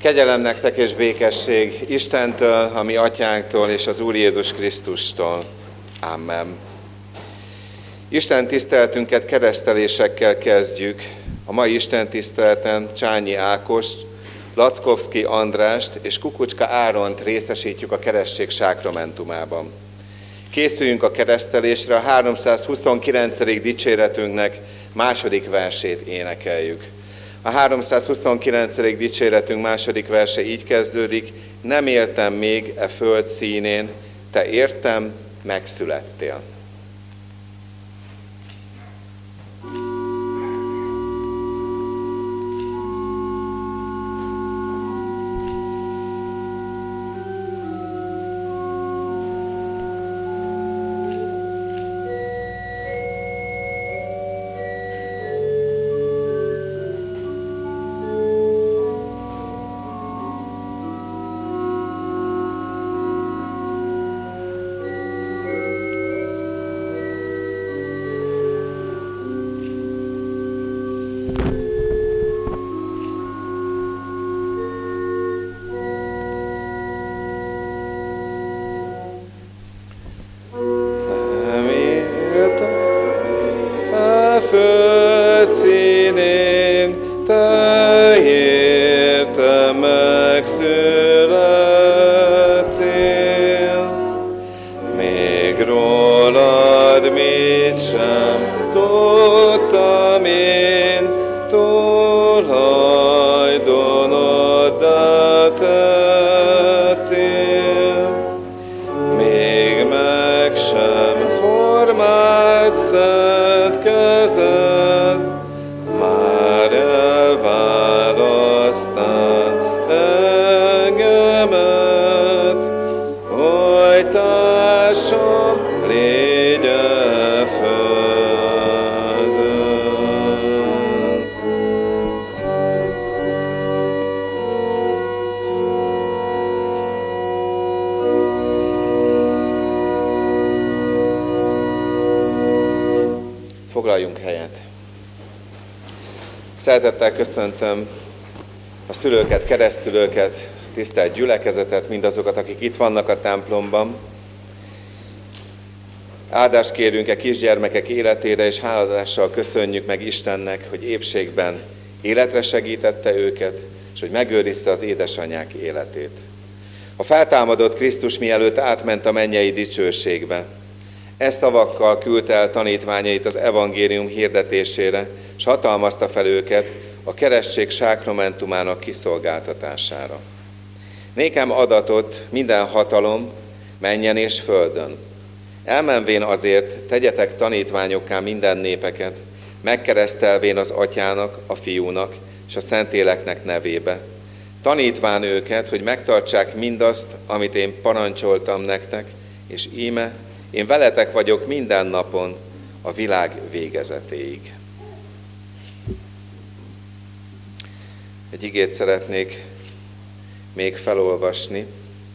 Kegyelem nektek és békesség Istentől, a mi atyánktól és az Úr Jézus Krisztustól. Amen. Isten tiszteletünket keresztelésekkel kezdjük. A mai Isten tiszteleten Csányi Ákost, Lackovszki Andrást és Kukucska Áront részesítjük a keresztség sákramentumában. Készüljünk a keresztelésre, a 329. dicséretünknek második versét énekeljük. A 329. dicséretünk második verse így kezdődik: nem éltem még e föld színén, te értem, megszülettél. Foglaljunk helyet. Szeretettel köszöntöm a szülőket, keresztszülőket, tisztelt gyülekezetet, mindazokat, akik itt vannak a templomban. Áldást kérünk a kisgyermekek életére, és háladással köszönjük meg Istennek, hogy épségben életre segítette őket, és hogy megőrizte az édesanyák életét. A feltámadott Krisztus mielőtt átment a mennyei dicsőségbe, szavakkal küldte el tanítványait az evangélium hirdetésére, és hatalmazta fel őket a keresztség sákramentumának kiszolgáltatására. Nékem adatot minden hatalom mennyen és földön. Elmenvén azért tegyetek tanítványokká minden népeket, megkeresztelvén az Atyának, a Fiúnak és a Szentléleknek nevébe. Tanítván őket, hogy megtartsák mindazt, amit én parancsoltam nektek, és íme, én veletek vagyok minden napon a világ végezetéig. Egy igét szeretnék még felolvasni.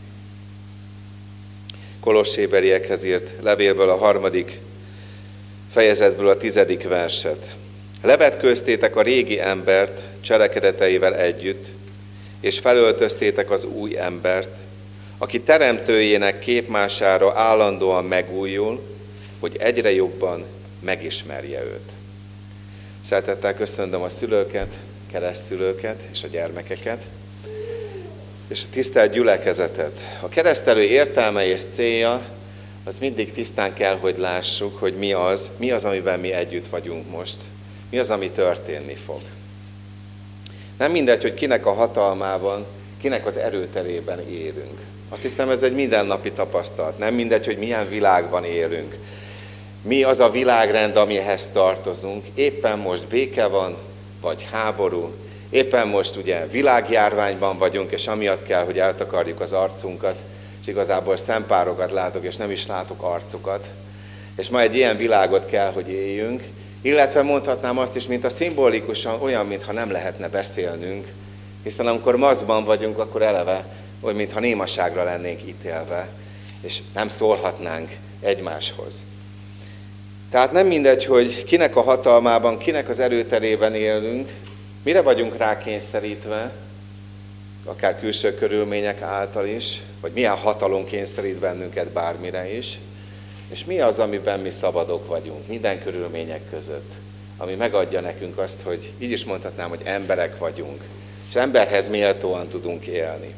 Kolosséberiekhez írt levélből a 3. fejezetből a 10. verset. Levetkőztétek a régi embert cselekedeteivel együtt, és felöltöztétek az új embert, aki teremtőjének képmására állandóan megújul, hogy egyre jobban megismerje őt. Szeretettel köszöntöm a szülőket, keresztszülőket és a gyermekeket, és a tisztelt gyülekezetet. A keresztelő értelme és célja, az mindig tisztán kell, hogy lássuk, hogy mi az, amiben mi együtt vagyunk most, mi az, ami történni fog. Nem mindegy, hogy kinek a hatalmában, kinek az erőterében élünk. Azt hiszem, ez egy mindennapi tapasztalat. Nem mindegy, hogy milyen világban élünk. Mi az a világrend, amihez tartozunk. Éppen most béke van, vagy háború. Éppen most ugye világjárványban vagyunk, és amiatt kell, hogy eltakarjuk az arcunkat, és igazából szempárokat látok, és nem is látok arcukat. És ma egy ilyen világot kell, hogy éljünk. Illetve mondhatnám azt is, mint a szimbolikusan olyan, mintha nem lehetne beszélnünk, hiszen amikor macban vagyunk, akkor eleve olyan, mintha némaságra lennénk ítélve, és nem szólhatnánk egymáshoz. Tehát nem mindegy, hogy kinek a hatalmában, kinek az erőterében élünk, mire vagyunk rákényszerítve, akár külső körülmények által is, vagy milyen hatalom kényszerít bennünket bármire is, és mi az, amiben mi szabadok vagyunk, minden körülmények között, ami megadja nekünk azt, hogy így is mondhatnám, hogy emberek vagyunk, és emberhez méltóan tudunk élni.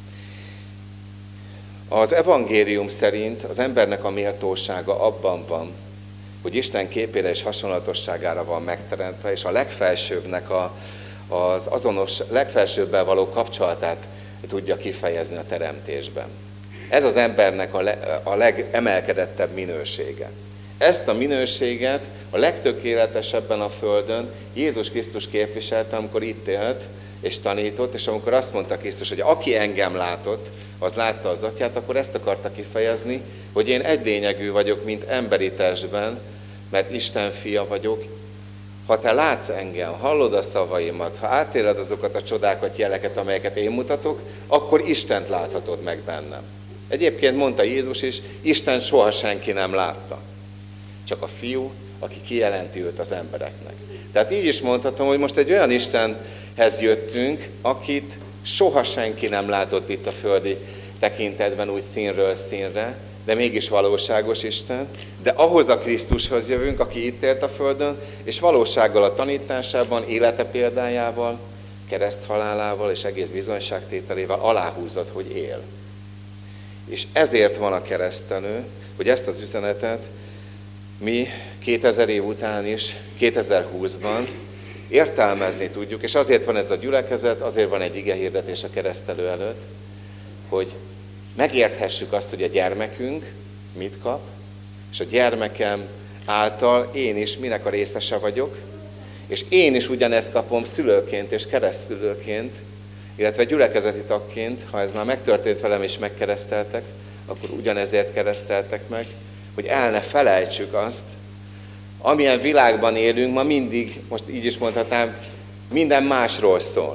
Az evangélium szerint az embernek a méltósága abban van, hogy Isten képére és hasonlatosságára van megteremtve, és a legfelsőbbnek az azonos, legfelsőbbel való kapcsolatát tudja kifejezni a teremtésben. Ez az embernek a legemelkedettebb minősége. Ezt a minőséget a legtökéletesebben a Földön Jézus Krisztus képviselte, amikor itt élt és tanított, és amikor azt mondta Krisztus, hogy aki engem látott, az látta az Atyát, akkor ezt akarta kifejezni, hogy én egy lényegű vagyok, mint emberi testben, mert Isten fia vagyok. Ha te látsz engem, hallod a szavaimat, ha átéled azokat a csodákat, jeleket, amelyeket én mutatok, akkor Istent láthatod meg bennem. Egyébként mondta Jézus is, Isten soha senki nem látta. Csak a fiú, aki kijelenti őt az embereknek. Tehát így is mondhatom, hogy most egy olyan Istenhez jöttünk, akit soha senki nem látott itt a földi tekintetben úgy színről színre, de mégis valóságos Isten, de ahhoz a Krisztushoz jövünk, aki itt élt a földön, és valósággal a tanításában, élete példájával, kereszthalálával és egész bizonyságtételével aláhúzott, hogy él. És ezért van a keresztelő, hogy ezt az üzenetet mi 2000 év után is, 2020-ban értelmezni tudjuk, és azért van ez a gyülekezet, azért van egy igehirdetés a keresztelő előtt, hogy megérthessük azt, hogy a gyermekünk mit kap, és a gyermekem által én is minek a részese vagyok, és én is ugyanezt kapom szülőként és keresztülőként, illetve gyülekezeti tagként, ha ez már megtörtént velem és megkereszteltek, akkor ugyanezért kereszteltek meg, hogy el ne felejtsük azt, amilyen világban élünk, ma mindig, most így is mondhatnám, minden másról szól.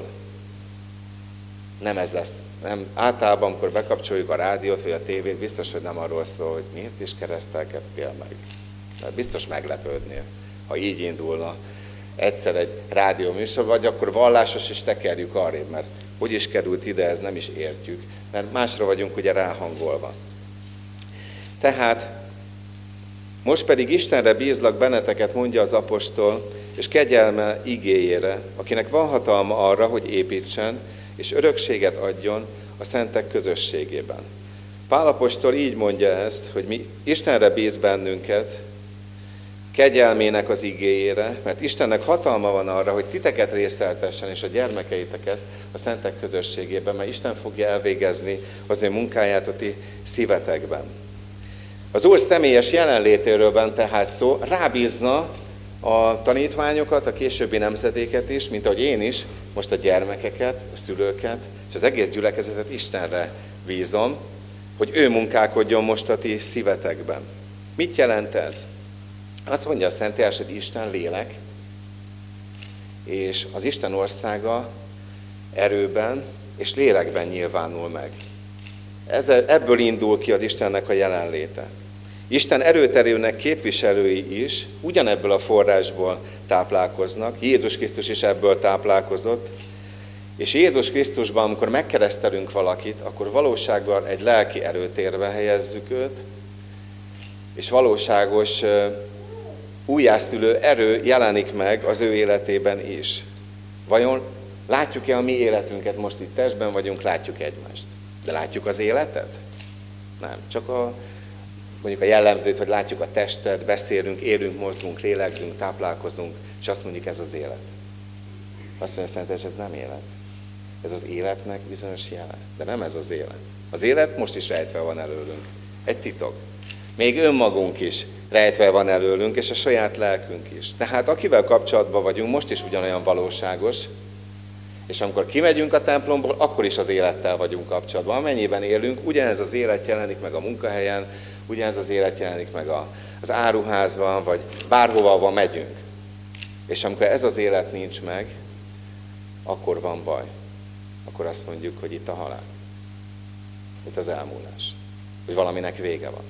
Nem ez lesz. Nem, általában, amikor bekapcsoljuk a rádiót vagy a tévét, biztos, hogy nem arról szól, hogy miért is keresztelkedtél meg. Mert biztos meglepődnél, ha így indulna egyszer egy rádióműsor, vagy akkor vallásos is tekerjük arrébb, mert hogy is került ide, ez nem is értjük, mert másra vagyunk ugye ráhangolva. Tehát most pedig Istenre bízlak benneteket, mondja az apostol, és kegyelme igéjére, akinek van hatalma arra, hogy építsen, és örökséget adjon a szentek közösségében. Pál apostol így mondja ezt, hogy mi Istenre bíz bennünket, kegyelmének az igéjére, mert Istennek hatalma van arra, hogy titeket részeltessen, és a gyermekeiteket a szentek közösségében, mert Isten fogja elvégezni az ő munkáját a ti szívetekben. Az Úr személyes jelenlétéről van tehát szó, rábízna a tanítványokat, a későbbi nemzedéket is, mint ahogy én is, most a gyermekeket, a szülőket, és az egész gyülekezetet Istenre bízom, hogy ő munkálkodjon most a ti szívetekben. Mit jelent ez? Azt mondja a Szentírás, hogy Isten lélek, és az Isten országa erőben és lélekben nyilvánul meg. Ebből indul ki az Istennek a jelenléte. Isten erőterőnek képviselői is ugyanebből a forrásból táplálkoznak, Jézus Krisztus is ebből táplálkozott, és Jézus Krisztusban, amikor megkeresztelünk valakit, akkor valóságban egy lelki erőtérbe helyezzük őt, és valóságos újjászülő erő jelenik meg az ő életében is. Vajon látjuk-e a mi életünket, most itt testben vagyunk, látjuk egymást, de látjuk az életet? Nem, csak mondjuk a jellemzőt, hogy látjuk a testet, beszélünk, élünk, mozgunk, lélegzünk, táplálkozunk, és azt mondjuk, ez az élet. Azt mondja Szent, ez nem élet. Ez az életnek bizonyos jele, de nem ez az élet. Az élet most is rejtve van előlünk. Egy titok. Még önmagunk is rejtve van előlünk, és a saját lelkünk is. Tehát akivel kapcsolatban vagyunk, most is ugyanolyan valóságos, és amikor kimegyünk a templomból, akkor is az élettel vagyunk kapcsolatban. Amennyiben élünk, ugyanez az élet jelenik meg a munkahelyen, ugyanez az élet jelenik meg az áruházban, vagy bárhova megyünk. És amikor ez az élet nincs meg, akkor van baj. Akkor azt mondjuk, hogy itt a halál. Itt az elmúlás. Hogy valaminek vége van.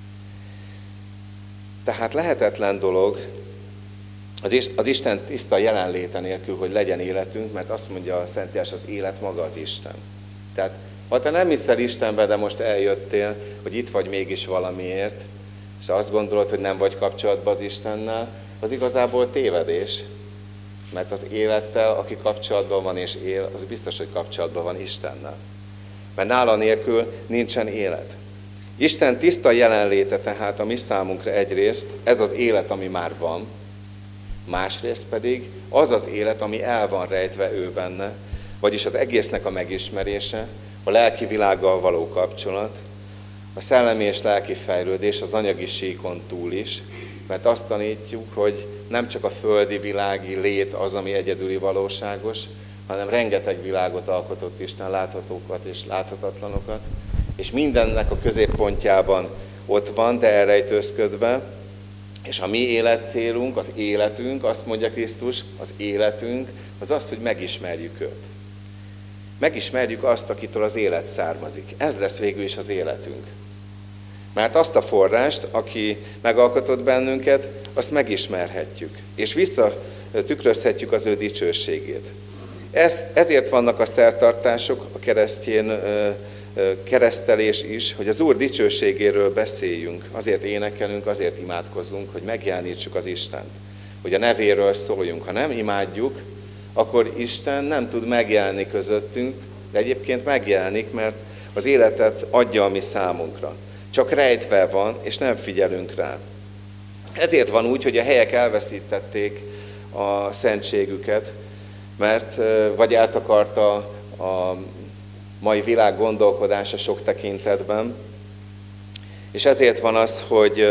Tehát lehetetlen dolog az Isten tiszta jelenléte nélkül, hogy legyen életünk, mert azt mondja a Szentírás, az élet maga az Isten. Tehát ha te nem hiszel Istenbe, de most eljöttél, hogy itt vagy mégis valamiért, és azt gondolod, hogy nem vagy kapcsolatban az Istennel, az igazából tévedés. Mert az élettel, aki kapcsolatban van és él, az biztos, hogy kapcsolatban van Istennel. Mert nála nélkül nincsen élet. Isten tiszta jelenléte tehát a mi számunkra egyrészt, ez az élet, ami már van, másrészt pedig az az élet, ami el van rejtve ő benne, vagyis az egésznek a megismerése, a lelki világgal való kapcsolat, a szellemi és lelki fejlődés az anyagi síkon túl is, mert azt tanítjuk, hogy nem csak a földi világi lét az, ami egyedüli valóságos, hanem rengeteg világot alkotott Isten, láthatókat és láthatatlanokat, és mindennek a középpontjában ott van, de elrejtőzködve, és a mi életcélunk, az életünk, azt mondja Krisztus, az életünk, az az, hogy megismerjük őt. Megismerjük azt, akitől az élet származik. Ez lesz végül is az életünk. Mert azt a forrást, aki megalkotott bennünket, azt megismerhetjük, és visszatükrözhetjük az ő dicsőségét. Ezért vannak a szertartások, a keresztjén keresztelés is, hogy az Úr dicsőségéről beszéljünk, azért énekelünk, azért imádkozzunk, hogy megjelenítsuk az Istent, hogy a nevéről szóljunk. Ha nem imádjuk, akkor Isten nem tud megjelenni közöttünk, de egyébként megjelenik, mert az életet adja a mi számunkra. Csak rejtve van, és nem figyelünk rá. Ezért van úgy, hogy a helyek elveszítették a szentségüket, mert vagy eltakarta a mai világ gondolkodása sok tekintetben, és ezért van az, hogy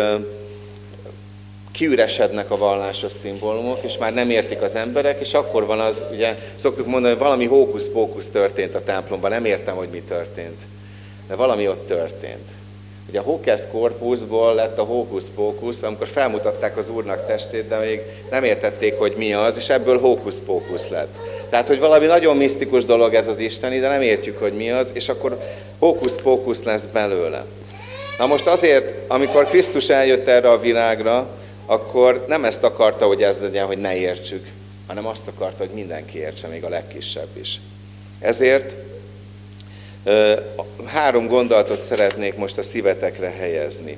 kiüresednek a vallásos szimbólumok, és már nem értik az emberek, és akkor van az, ugye szoktuk mondani, hogy valami hókusz-pókusz történt a templomban, nem értem, hogy mi történt, de valami ott történt. Ugye a hocus corpusból lett a hókusz-pókusz, amikor felmutatták az Úrnak testét, de még nem értették, hogy mi az, és ebből hókusz-pókusz lett. Tehát, hogy valami nagyon misztikus dolog ez az isteni, de nem értjük, hogy mi az, és akkor hókusz-pókusz lesz belőle. Na most azért, amikor Krisztus eljött erre a világra, akkor nem ezt akarta, hogy ez legyen, hogy ne értsük, hanem azt akarta, hogy mindenki értse, még a legkisebb is. Ezért 3 gondolatot szeretnék most a szívetekre helyezni.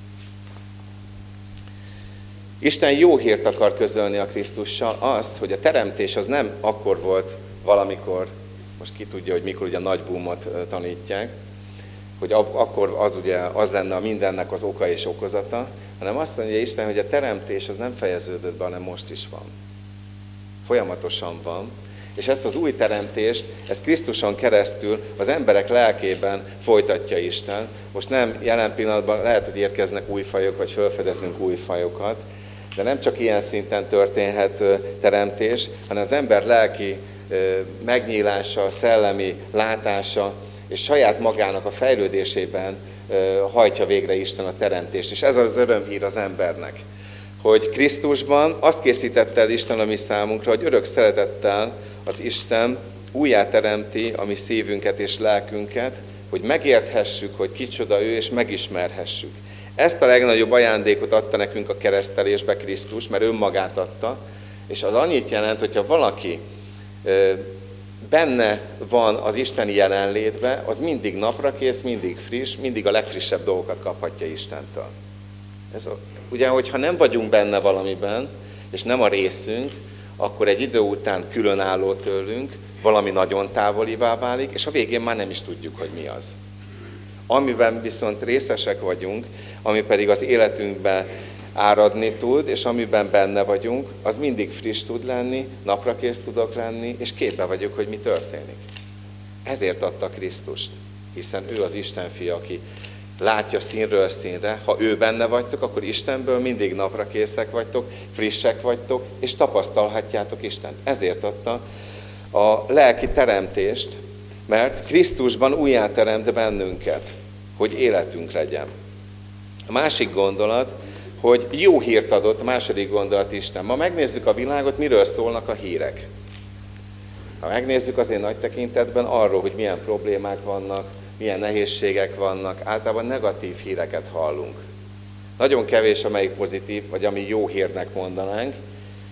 Isten jó hírt akar közölni a Krisztussal, azt, hogy a teremtés az nem akkor volt valamikor, most ki tudja, hogy mikor ugye a nagy boomot tanítják, hogy akkor az lenne a mindennek az oka és okozata, hanem azt mondja Isten, hogy a teremtés az nem fejeződött be, hanem most is van. Folyamatosan van. És ezt az új teremtést, ezt Krisztuson keresztül az emberek lelkében folytatja Isten. Most nem jelen pillanatban, lehet, hogy érkeznek új fajok, vagy felfedezünk új fajokat, de nem csak ilyen szinten történhet teremtés, hanem az ember lelki megnyílása, szellemi látása, és saját magának a fejlődésében hajtja végre Isten a teremtést. És ez az örömhír az embernek, hogy Krisztusban azt készítette el Isten a mi számunkra, hogy örök szeretettel az Isten újjáteremti a mi szívünket és lelkünket, hogy megérthessük, hogy kicsoda ő, és megismerhessük. Ezt a legnagyobb ajándékot adta nekünk a keresztelésbe Krisztus, mert önmagát adta, és az annyit jelent, hogyha valaki benne van az isteni jelenlétben, az mindig naprakész, mindig friss, mindig a legfrissebb dolgokat kaphatja Istentől. Ugye, hogyha nem vagyunk benne valamiben, és nem a részünk, akkor egy idő után különálló tőlünk, valami nagyon távolivá válik, és a végén már nem is tudjuk, hogy mi az. Amiben viszont részesek vagyunk, ami pedig az életünkben áradni tud, és amiben benne vagyunk, az mindig friss tud lenni, naprakész tudok lenni, és képbe vagyok, hogy mi történik. Ezért adta Krisztust, hiszen ő az Isten fia, aki látja színről színre. Ha ő benne vagytok, akkor Istenből mindig naprakészek vagytok, frissek vagytok, és tapasztalhatjátok Istent. Ezért adta a lelki teremtést, mert Krisztusban újjáteremt bennünket, hogy életünk legyen. A másik gondolat, hogy jó hírt adott, a második gondolat Isten. Ma megnézzük a világot, miről szólnak a hírek. Ha megnézzük azért nagy tekintetben arról, hogy milyen problémák vannak, milyen nehézségek vannak, általában negatív híreket hallunk. Nagyon kevés, amelyik pozitív, vagy ami jó hírnek mondanánk,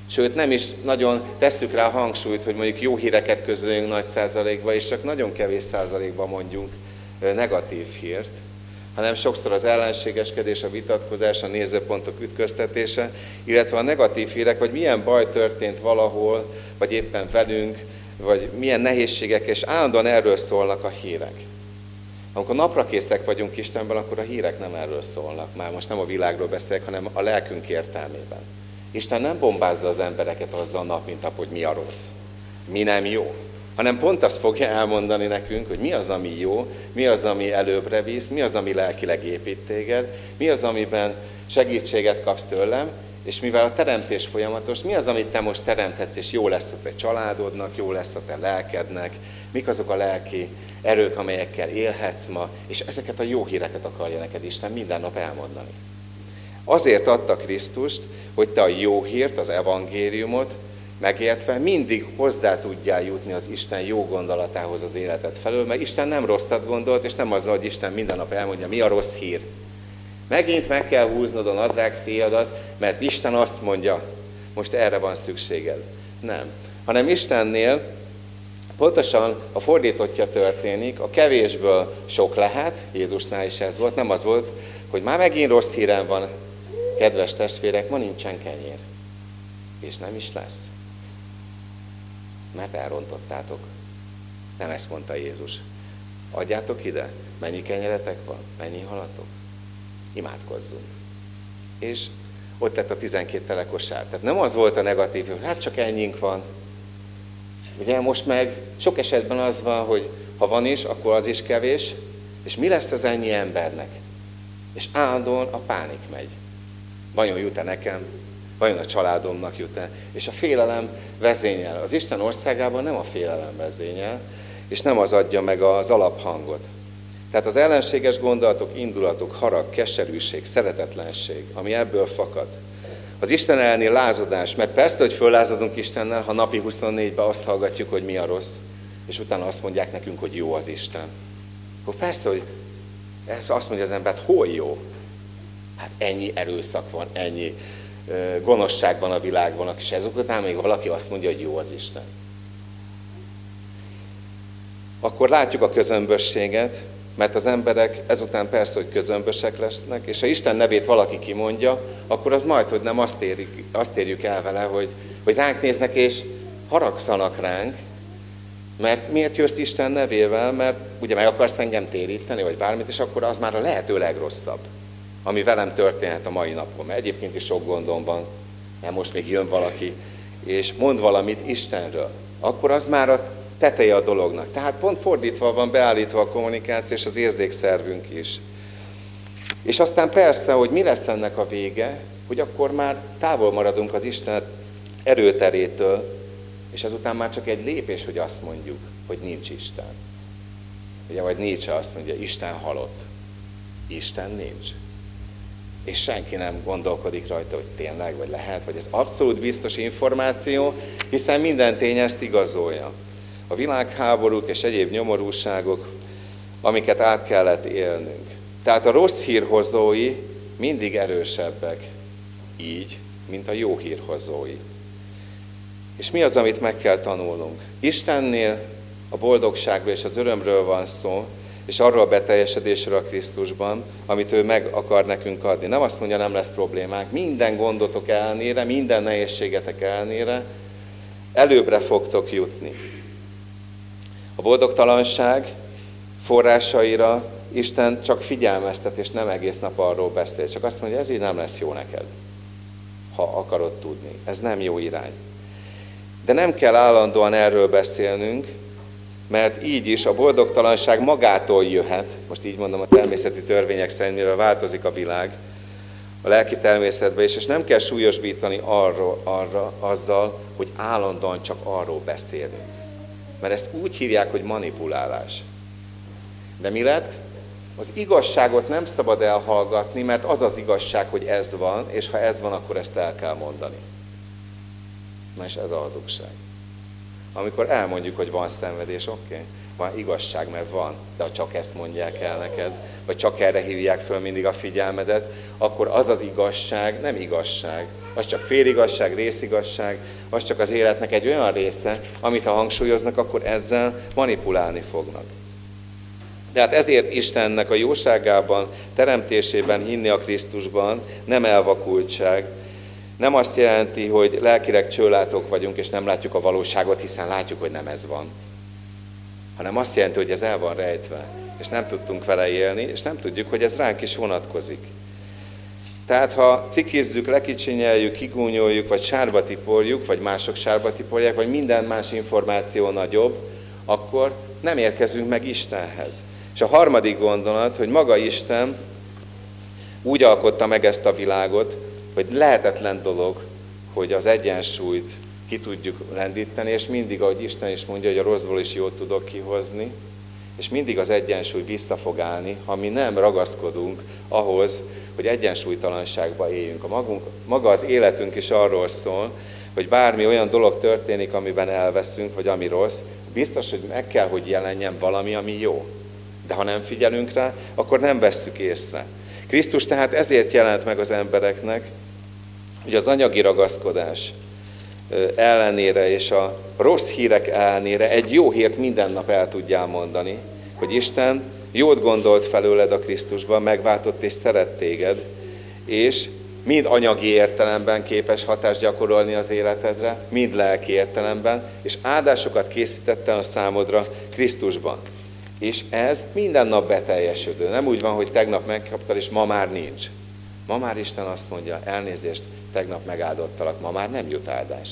Sőt, nem is nagyon tesszük rá a hangsúlyt, hogy mondjuk jó híreket közöljünk nagy százalékban, és csak nagyon kevés százalékban mondjunk negatív hírt, hanem sokszor az ellenségeskedés, a vitatkozás, a nézőpontok ütköztetése, illetve a negatív hírek, vagy milyen baj történt valahol, vagy éppen velünk, vagy milyen nehézségek, és állandóan erről szólnak a hírek. Amikor naprakészek vagyunk Istenben, akkor a hírek nem erről szólnak. Már most nem a világról beszélek, hanem a lelkünk értelmében. Isten nem bombázza az embereket azzal nap, mint nap, hogy mi a rossz, mi nem jó, hanem pont azt fogja elmondani nekünk, hogy mi az, ami jó, mi az, ami előbbre visz, mi az, ami lelkileg épít téged, mi az, amiben segítséget kapsz tőlem, és mivel a teremtés folyamatos, mi az, amit te most teremthetsz, és jó lesz a te családodnak, jó lesz a te lelkednek, mik azok a lelki erők, amelyekkel élhetsz ma, és ezeket a jó híreket akarja neked Isten minden nap elmondani. Azért adta Krisztust, hogy te a jó hírt, az evangéliumot megértve mindig hozzá tudjál jutni az Isten jó gondolatához az életed felől, mert Isten nem rosszat gondolt, és nem az, hogy Isten minden nap elmondja, mi a rossz hír. Megint meg kell húznod a nadrág szíjadat, mert Isten azt mondja, most erre van szükséged. Nem. Hanem Istennél pontosan a fordítottja történik, a kevésből sok lehet, Jézusnál is ez volt, nem az volt, hogy már megint rossz hírem van, kedves testvérek, ma nincsen kenyér. És nem is lesz. Mert elrontottátok. Nem ezt mondta Jézus. Adjátok ide, mennyi kenyeretek van, mennyi halatok. Imádkozzunk. És ott tett a 12 telekosár. Tehát nem az volt a negatív, hogy hát csak ennyink van. Ugye most meg sok esetben az van, hogy ha van is, akkor az is kevés, és mi lesz az ennyi embernek? És állandóan a pánik megy. Vajon jut-e nekem? Vajon a családomnak jut-e? És a félelem vezényel. Az Isten országában nem a félelem vezényel, és nem az adja meg az alaphangot. Tehát az ellenséges gondolatok, indulatok, harag, keserűség, szeretetlenség, ami ebből fakad. Az Isten elleni lázadás, mert persze, hogy föllázadunk Istennel, ha napi 24-ben azt hallgatjuk, hogy mi a rossz, és utána azt mondják nekünk, hogy jó az Isten. Akkor persze, hogy ez azt mondja az ember, hol jó? Hát ennyi erőszak van, ennyi gonoszság van a világban, és ezek után még valaki azt mondja, hogy jó az Isten. Akkor látjuk a közömbösséget, mert az emberek ezután persze, hogy közömbösek lesznek, és ha Isten nevét valaki kimondja, akkor az majd, hogy nem azt érjük el vele, hogy ránk néznek és haragszanak ránk, mert miért jössz Isten nevével, mert ugye meg akarsz engem téríteni, vagy bármit, és akkor az már a lehető legrosszabb, ami velem történhet a mai napon. Mert egyébként is sok gondom van, mert most még jön valaki, és mond valamit Istenről. Akkor az már a teteje a dolognak. Tehát pont fordítva van beállítva a kommunikáció és az érzékszervünk is. És aztán persze, hogy mi lesz ennek a vége, hogy akkor már távol maradunk az Isten erőterétől, és ezután már csak egy lépés, hogy azt mondjuk, hogy nincs Isten. Ugye, vagy Nietzsche azt mondja, Isten halott. Isten nincs. És senki nem gondolkodik rajta, hogy tényleg, vagy lehet, vagy ez abszolút biztos információ, hiszen minden tény ezt igazolja. A világháborúk és egyéb nyomorúságok, amiket át kellett élnünk. Tehát a rossz hírhozói mindig erősebbek, így, mint a jó hírhozói. És mi az, amit meg kell tanulnunk? Istennél a boldogságról és az örömről van szó, és arról a beteljesedésről a Krisztusban, amit ő meg akar nekünk adni. Nem azt mondja, nem lesz problémák. Minden gondotok ellenére, minden nehézségetek ellenére előbbre fogtok jutni. A boldogtalanság forrásaira Isten csak figyelmeztet, és nem egész nap arról beszél. Csak azt mondja, ez így nem lesz jó neked, ha akarod tudni. Ez nem jó irány. De nem kell állandóan erről beszélnünk, mert így is a boldogtalanság magától jöhet, most így mondom a természeti törvények szerint, mivel változik a világ, a lelki természetben is, és nem kell súlyosbítani azzal, hogy állandóan csak arról beszélünk. Mert ezt úgy hívják, hogy manipulálás. De mi lett? Az igazságot nem szabad elhallgatni, mert az az igazság, hogy ez van, és ha ez van, akkor ezt el kell mondani. Na és ez a hazugság. Amikor elmondjuk, hogy van szenvedés, oké. Van igazság, mert van, de ha csak ezt mondják el neked, vagy csak erre hívják föl mindig a figyelmedet, akkor az az igazság nem igazság. Az csak féligazság, részigazság, az csak az életnek egy olyan része, amit ha hangsúlyoznak, akkor ezzel manipulálni fognak. De hát ezért Istennek a jóságában, teremtésében hinni a Krisztusban nem elvakultság. Nem azt jelenti, hogy lelkileg csőlátók vagyunk, és nem látjuk a valóságot, hiszen látjuk, hogy nem ez van. Hanem azt jelenti, hogy ez el van rejtve, és nem tudtunk vele élni, és nem tudjuk, hogy ez ránk is vonatkozik. Tehát ha cikizzük, lekicsinyeljük, kigúnyoljuk, vagy sárba tiporjuk, vagy mások sárba tiporják, vagy minden más információ nagyobb, akkor nem érkezünk meg Istenhez. És a harmadik gondolat, hogy maga Isten úgy alkotta meg ezt a világot, hogy lehetetlen dolog, hogy az egyensúlyt ki tudjuk lendíteni, és mindig, ahogy Isten is mondja, hogy a rosszból is jót tudok kihozni, és mindig az egyensúly vissza fog állni, ha mi nem ragaszkodunk ahhoz, hogy egyensúlytalanságba éljünk. Maga az életünk is arról szól, hogy bármi olyan dolog történik, amiben elveszünk, vagy ami rossz, biztos, hogy meg kell, hogy jelenjen valami, ami jó. De ha nem figyelünk rá, akkor nem vesszük észre. Krisztus tehát ezért jelent meg az embereknek, hogy az anyagi ragaszkodás ellenére és a rossz hírek ellenére egy jó hírt minden nap el tudjál mondani, hogy Isten jót gondolt felőled a Krisztusban, megváltott és szeret téged, és mind anyagi értelemben képes hatást gyakorolni az életedre, mind lelki értelemben, és áldásokat készített el a számodra Krisztusban. És ez minden nap beteljesődő. Nem úgy van, hogy tegnap megkaptad, és ma már nincs. Ma már Isten azt mondja, elnézést, tegnap megáldottalak, ma már nem jut áldás.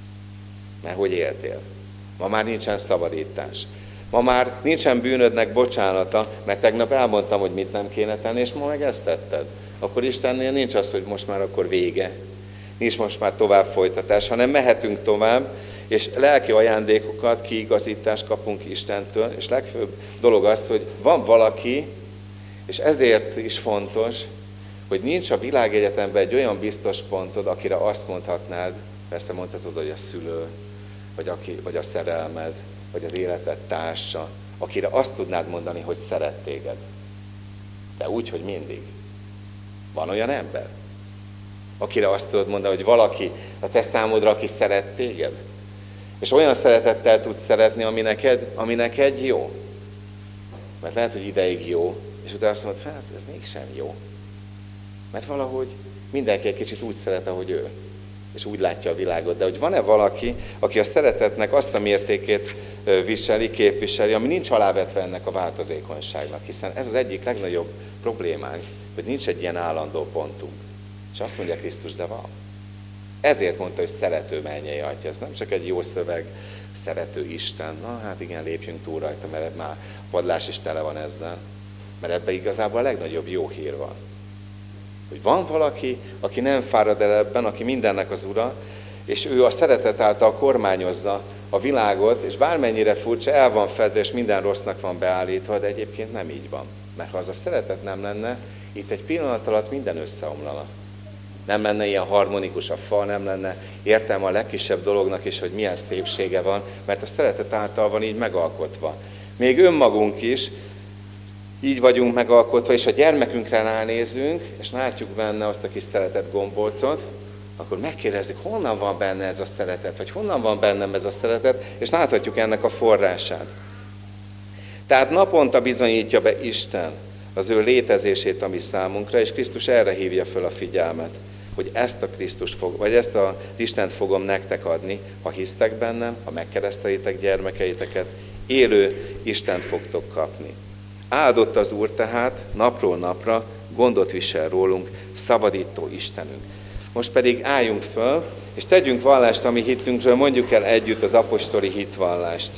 Mert hogy éltél? Ma már nincsen szabadítás. Ma már nincsen bűnödnek bocsánata, mert tegnap elmondtam, hogy mit nem kéne tenni, és ma meg ezt tetted. Akkor Istennél nincs az, hogy most már akkor vége. Nincs most már tovább folytatás, hanem mehetünk tovább, és lelki ajándékokat, kiigazítást kapunk Istentől, és legfőbb dolog az, hogy van valaki, és ezért is fontos, hogy nincs a világegyetemben egy olyan biztos pontod, akire azt mondhatnád, persze mondhatod, hogy a szülő, vagy a szerelmed, vagy az életed társa, akire azt tudnád mondani, hogy szeret téged. De úgy, hogy mindig. Van olyan ember, akire azt tudod mondani, hogy valaki a te számodra, aki szeret téged. És olyan szeretettel tudsz szeretni, ami neked jó. Mert lehet, hogy ideig jó, és utána azt mondod, hát ez mégsem jó. Mert valahogy mindenki egy kicsit úgy szeret, ahogy ő. És úgy látja a világot. De hogy van-e valaki, aki a szeretetnek azt a mértékét képviseli, ami nincs alávetve ennek a változékonyságnak. Hiszen ez az egyik legnagyobb problémánk, hogy nincs egy ilyen állandó pontunk. És azt mondja Krisztus, de van. Ezért mondta, hogy szerető mennyei atya. Ez nem csak egy jó szöveg, szerető Isten. Na hát igen, lépjünk túl rajta, mert már a padlás is tele van ezzel. Mert ebben igazából a legnagyobb jó hír van. Hogy van valaki, aki nem fárad el ebben, aki mindennek az ura, és ő a szeretet által kormányozza a világot, és bármennyire furcsa, el van fedve, és minden rossznak van beállítva, de egyébként nem így van. Mert ha az a szeretet nem lenne, itt egy pillanat alatt minden összeomlana. Nem lenne ilyen harmonikus a fa, nem lenne értelme a legkisebb dolognak is, hogy milyen szépsége van, mert a szeretet által van így megalkotva. Még önmagunk is így vagyunk megalkotva, és ha gyermekünkre ránézünk, és látjuk benne azt a kis szeretet gombócot, akkor megkérdezzük, honnan van benne ez a szeretet, vagy honnan van bennem ez a szeretet, és láthatjuk ennek a forrását. Tehát naponta bizonyítja be Isten az ő létezését a mi számunkra, és Krisztus erre hívja föl a figyelmet, hogy ezt a Krisztust vagy ezt az Istent fogom nektek adni, ha hisztek bennem, ha megkeresztelitek gyermekeiteket, élő Istent fogtok kapni. Áldott az Úr tehát napról napra gondot visel rólunk, szabadító Istenünk. Most pedig álljunk föl, és tegyünk vallást a mi hitünkről, mondjuk el együtt az apostoli hitvallást.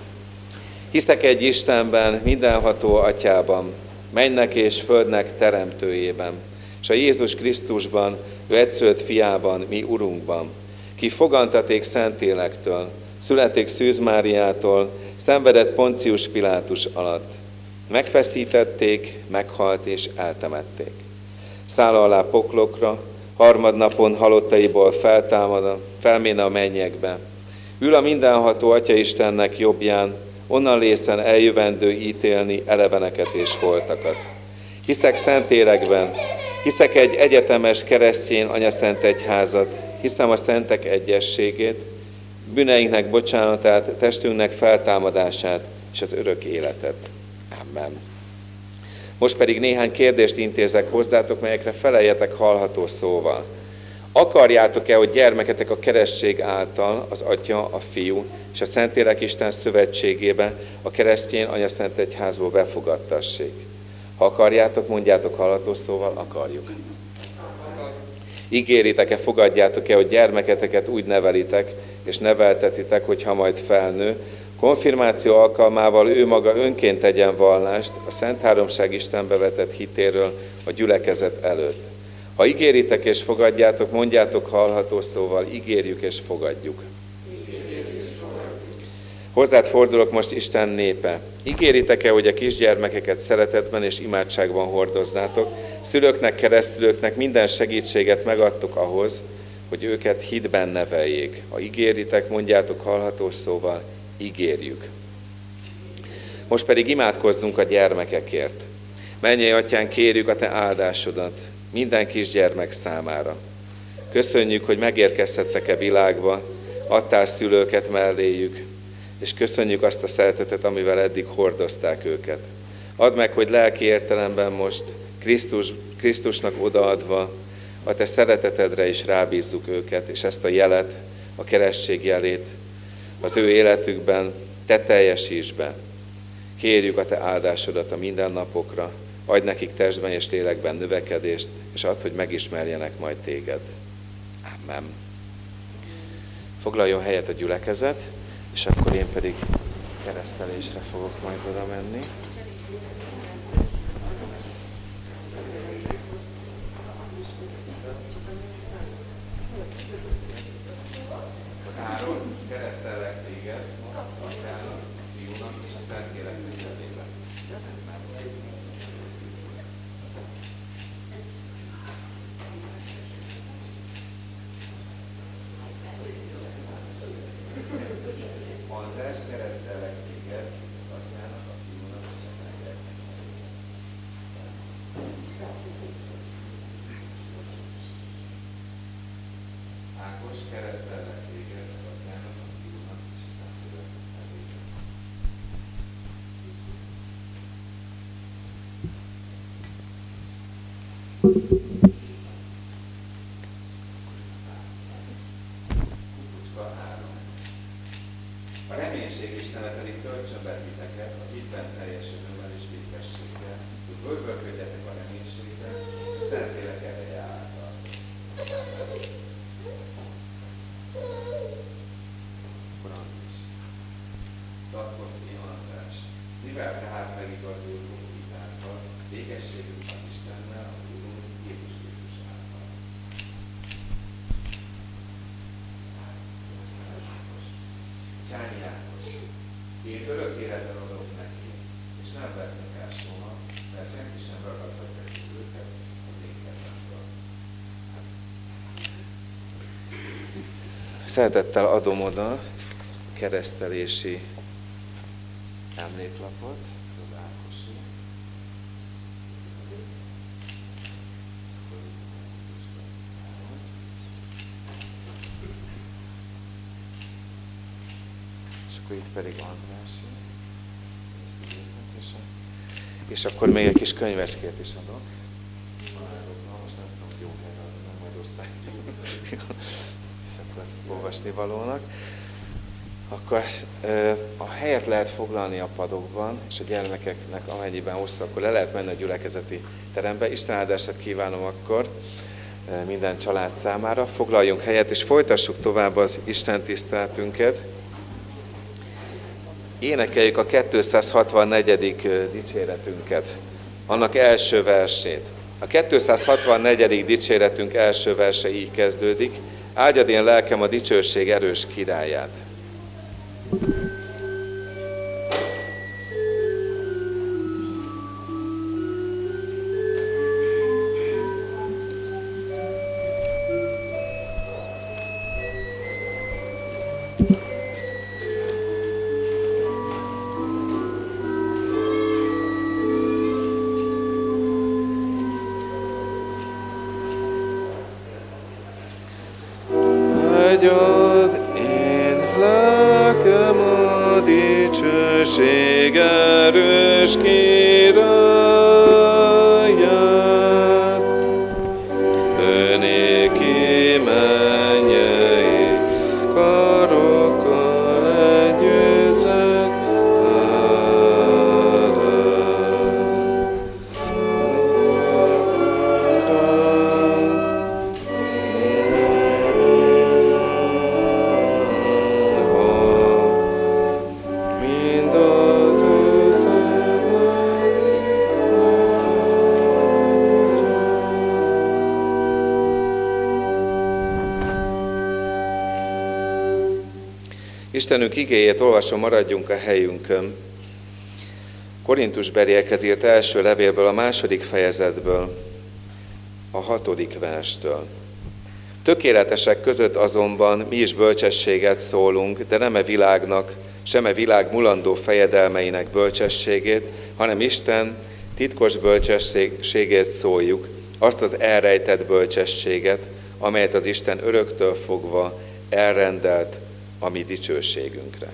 Hiszek egy Istenben, mindenható Atyában, mennek és földnek teremtőjében, és a Jézus Krisztusban, ő egyszülött fiában, mi Urunkban, ki fogantaték Szentlélektől, születték Szűz Máriától, szenvedett Poncius Pilátus alatt. Megfeszítették, meghalt és eltemették. Száll alá poklokra, harmadnapon halottaiból felméne a mennyekbe. Ül a mindenható Atya Istennek jobbján, onnan lészen eljövendő ítélni eleveneket és holtakat. Hiszek Szentlélekben, hiszek egy egyetemes keresztény anyaszent egyházat, hiszem a szentek egyességét, bűneinknek bocsánatát, testünknek feltámadását és az örök életet. Amen. Most pedig néhány kérdést intézek hozzátok, melyekre feleljetek hallható szóval. Akarjátok-e, hogy gyermeketek a keresztség által az Atya, a Fiú és a Szentlélek Isten szövetségébe, a keresztény anyaszent egyházból befogadtassék? Ha akarjátok, mondjátok hallható szóval, akarjuk. Ígéritek-e, fogadjátok-e, hogy gyermeketeket úgy nevelitek és neveltetitek, hogyha majd felnő, konfirmáció alkalmával ő maga önként tegyen vallást a Szent Háromság Istenbe vetett hitéről a gyülekezet előtt. Ha ígéritek és fogadjátok, mondjátok hallható szóval, ígérjük és fogadjuk. Hozzád fordulok most, Isten népe. Ígéritek-e, hogy a kisgyermekeket szeretetben és imádságban hordoznátok, szülőknek, keresztülőknek minden segítséget megadtok ahhoz, hogy őket hitben neveljék. Ha ígéritek, mondjátok hallható szóval, ígérjük. Most pedig imádkozzunk a gyermekekért. Mennyei Atyánk, kérjük a Te áldásodat minden kisgyermek számára. Köszönjük, hogy megérkezhettek-e világba, adtál szülőket melléjük, és köszönjük azt a szeretetet, amivel eddig hordozták őket. Add meg, hogy lelki értelemben most Krisztusnak odaadva a Te szeretetedre is rábízzuk őket, és ezt a jelet, a keresztség jelét az ő életükben Te teljesítsd be. Kérjük a Te áldásodat a mindennapokra, adj nekik testben és lélekben növekedést, és add, hogy megismerjenek majd Téged. Amen. Foglaljon helyet a gyülekezet, és akkor én pedig keresztelésre fogok majd oda menni. Áron, keresztellek téged, az Atyának, a Fiúnak és a Szentléleknek nevében. András, keresztellek téged, az Atyának, a Fiúnak és a Szentléleknek nevében. Ákos, keresztellek téged, az Atyának, a Fiúnak és a Szentléleknek nevében. Kukucska Áron. A reménység Istene pedig töltsön be titeket a hitben teljesülővel és békességgel, hogy bővölködjetek a reménységben, a Szentlélek ereje által. Brandis. Tackovszki András. Mivel tehát megigazultunk hitáltal, békességünk az Istennel, a Úrunk Jézus Krisztus által. Csányi Ákos. Én örök életet adok neki, és nem vesznek el soha, mert senki sem ragadhatja ki őket az én kezemből. Szeretettel adom oda a keresztelési emléklapot, ez az Ákosi. És akkor itt pedig Andrási. És akkor még egy kis könyvecskét is adok. Most nem tudom, jó helyre adom, nem majd osztályok. És akkor olvasni valónak. Akkor a helyet lehet foglalni a padokban, és a gyermekeknek amennyiben hosszú, akkor le lehet menni a gyülekezeti terembe. Isten áldását kívánom akkor minden család számára. Foglaljunk helyet, és folytassuk tovább az Isten tiszteletünket. Énekeljük a 264. dicséretünket, annak első versét. A 264. dicséretünk első verse így kezdődik: áldjad én lelkem a dicsőség erős királyát. áldjad, én lelkem a dicsőség erős királyát. Önéki mennyei karokkal együtt Istenünk igéjét olvasom, maradjunk a helyünkön. Korintusbeliekhez írt első levélből, a 2. fejezetből, a 6. verstől. Tökéletesek között azonban mi is bölcsességet szólunk, de nem e világnak, sem e világ mulandó fejedelmeinek bölcsességét, hanem Isten titkos bölcsességét szóljuk, azt az elrejtett bölcsességet, amelyet az Isten öröktől fogva elrendelt a mi dicsőségünkre.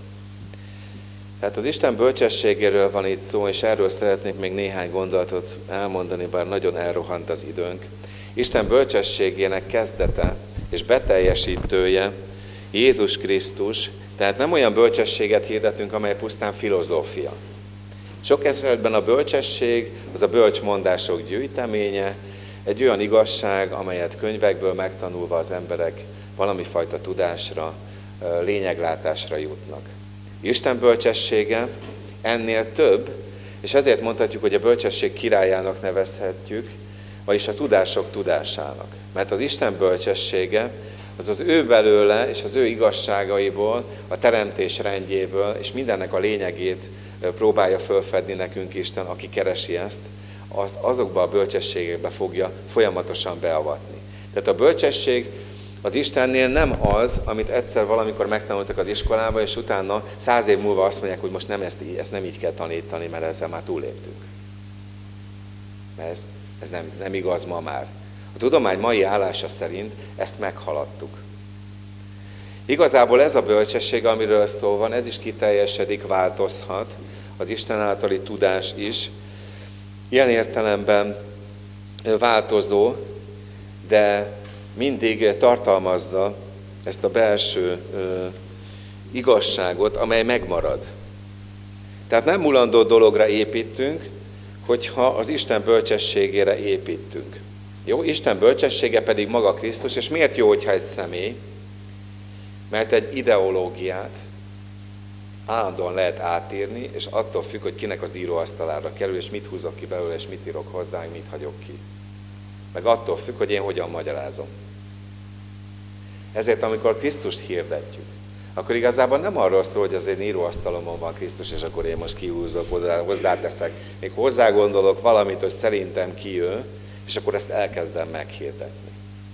Tehát az Isten bölcsességéről van itt szó, és erről szeretnék még néhány gondolatot elmondani, bár nagyon elrohant az időnk. Isten bölcsességének kezdete és beteljesítője Jézus Krisztus, tehát nem olyan bölcsességet hirdetünk, amely pusztán filozófia. Sok esetben a bölcsesség az a bölcsmondások gyűjteménye, egy olyan igazság, amelyet könyvekből megtanulva az emberek valami fajta tudásra, lényeglátásra jutnak. Isten bölcsessége ennél több, és ezért mondhatjuk, hogy a bölcsesség királyának nevezhetjük, vagyis a tudások tudásának. Mert az Isten bölcsessége az ő belőle és az ő igazságaiból, a teremtés rendjéből és mindennek a lényegét próbálja fölfedni nekünk Isten, aki keresi ezt, azt azokba a bölcsességekbe fogja folyamatosan beavatni. Tehát a bölcsesség az Istennél nem az, amit egyszer valamikor megtanultak az iskolában, és utána 100 év múlva azt mondják, hogy most nem ezt nem így kell tanítani, mert ezzel már túléptünk. Mert ez nem igaz ma már. A tudomány mai állása szerint ezt meghaladtuk. Igazából ez a bölcsesség, amiről szó van, ez is kiteljesedik, változhat, az Isten általi tudás is. Ilyen értelemben változó, de mindig tartalmazza ezt a belső igazságot, amely megmarad. Tehát nem mulandó dologra építünk, hogyha az Isten bölcsességére építünk. Jó, Isten bölcsessége pedig maga Krisztus, és miért jó, hogyha egy személy? Mert egy ideológiát állandóan lehet átírni, és attól függ, hogy kinek az íróasztalára kerül, és mit húzok ki belőle, és mit írok hozzá, mit hagyok ki. Meg attól függ, hogy én hogyan magyarázom. Ezért, amikor Krisztust hirdetjük, akkor igazából nem arról szól, hogy az én íróasztalomon van Krisztus, és akkor én most kihúzok, hozzáteszek. Még hozzá-gondolok valamit, hogy szerintem ki ő, és akkor ezt elkezdem meghirdetni.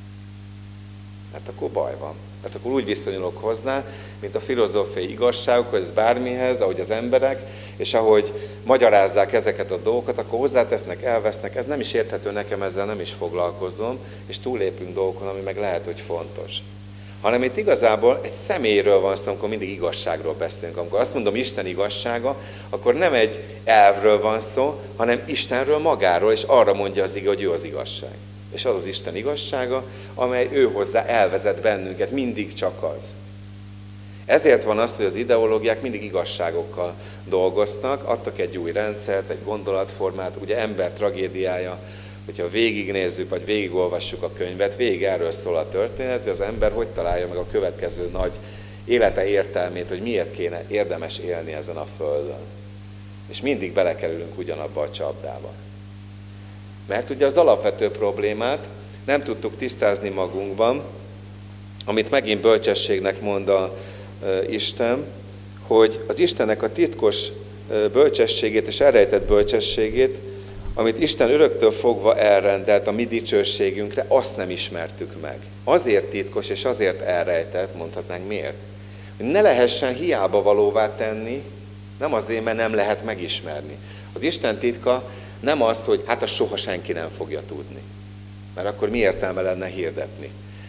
Mert akkor baj van. Mert akkor úgy viszonyulok hozzá, mint a filozófiai igazságok, hogy ez bármihez, ahogy az emberek, és ahogy magyarázzák ezeket a dolgokat, akkor hozzátesznek, elvesznek, ez nem is érthető nekem, ezzel nem is foglalkozom, és túllépünk dolgokon, ami meg lehet, hogy fontos. Hanem itt igazából egy személyről van szó, amikor mindig igazságról beszélünk. Amikor azt mondom Isten igazsága, akkor nem egy elvről van szó, hanem Istenről magáról, és arra mondja az ige, hogy ő az igazság. És az az Isten igazsága, amely ő hozzá elvezet bennünket, mindig csak az. Ezért van az, hogy az ideológiák mindig igazságokkal dolgoztak, adtak egy új rendszert, egy gondolatformát, ugye ember tragédiája, hogyha végignézzük, vagy végigolvassuk a könyvet, végig erről szól a történet, hogy az ember hogy találja meg a következő nagy élete értelmét, hogy miért kéne érdemes élni ezen a földön. És mindig belekerülünk ugyanabba a csapdába. Mert ugye az alapvető problémát nem tudtuk tisztázni magunkban, amit megint bölcsességnek mond a Isten, hogy az Istennek a titkos bölcsességét és elrejtett bölcsességét, amit Isten öröktől fogva elrendelt a mi dicsőségünkre, azt nem ismertük meg. Azért titkos és azért elrejtett, mondhatnánk miért? Hogy ne lehessen hiába valóvá tenni, nem azért, mert nem lehet megismerni. Az Isten titka nem az, hogy hát azt soha senki nem fogja tudni. Mert akkor mi értelme lenne hirdetni?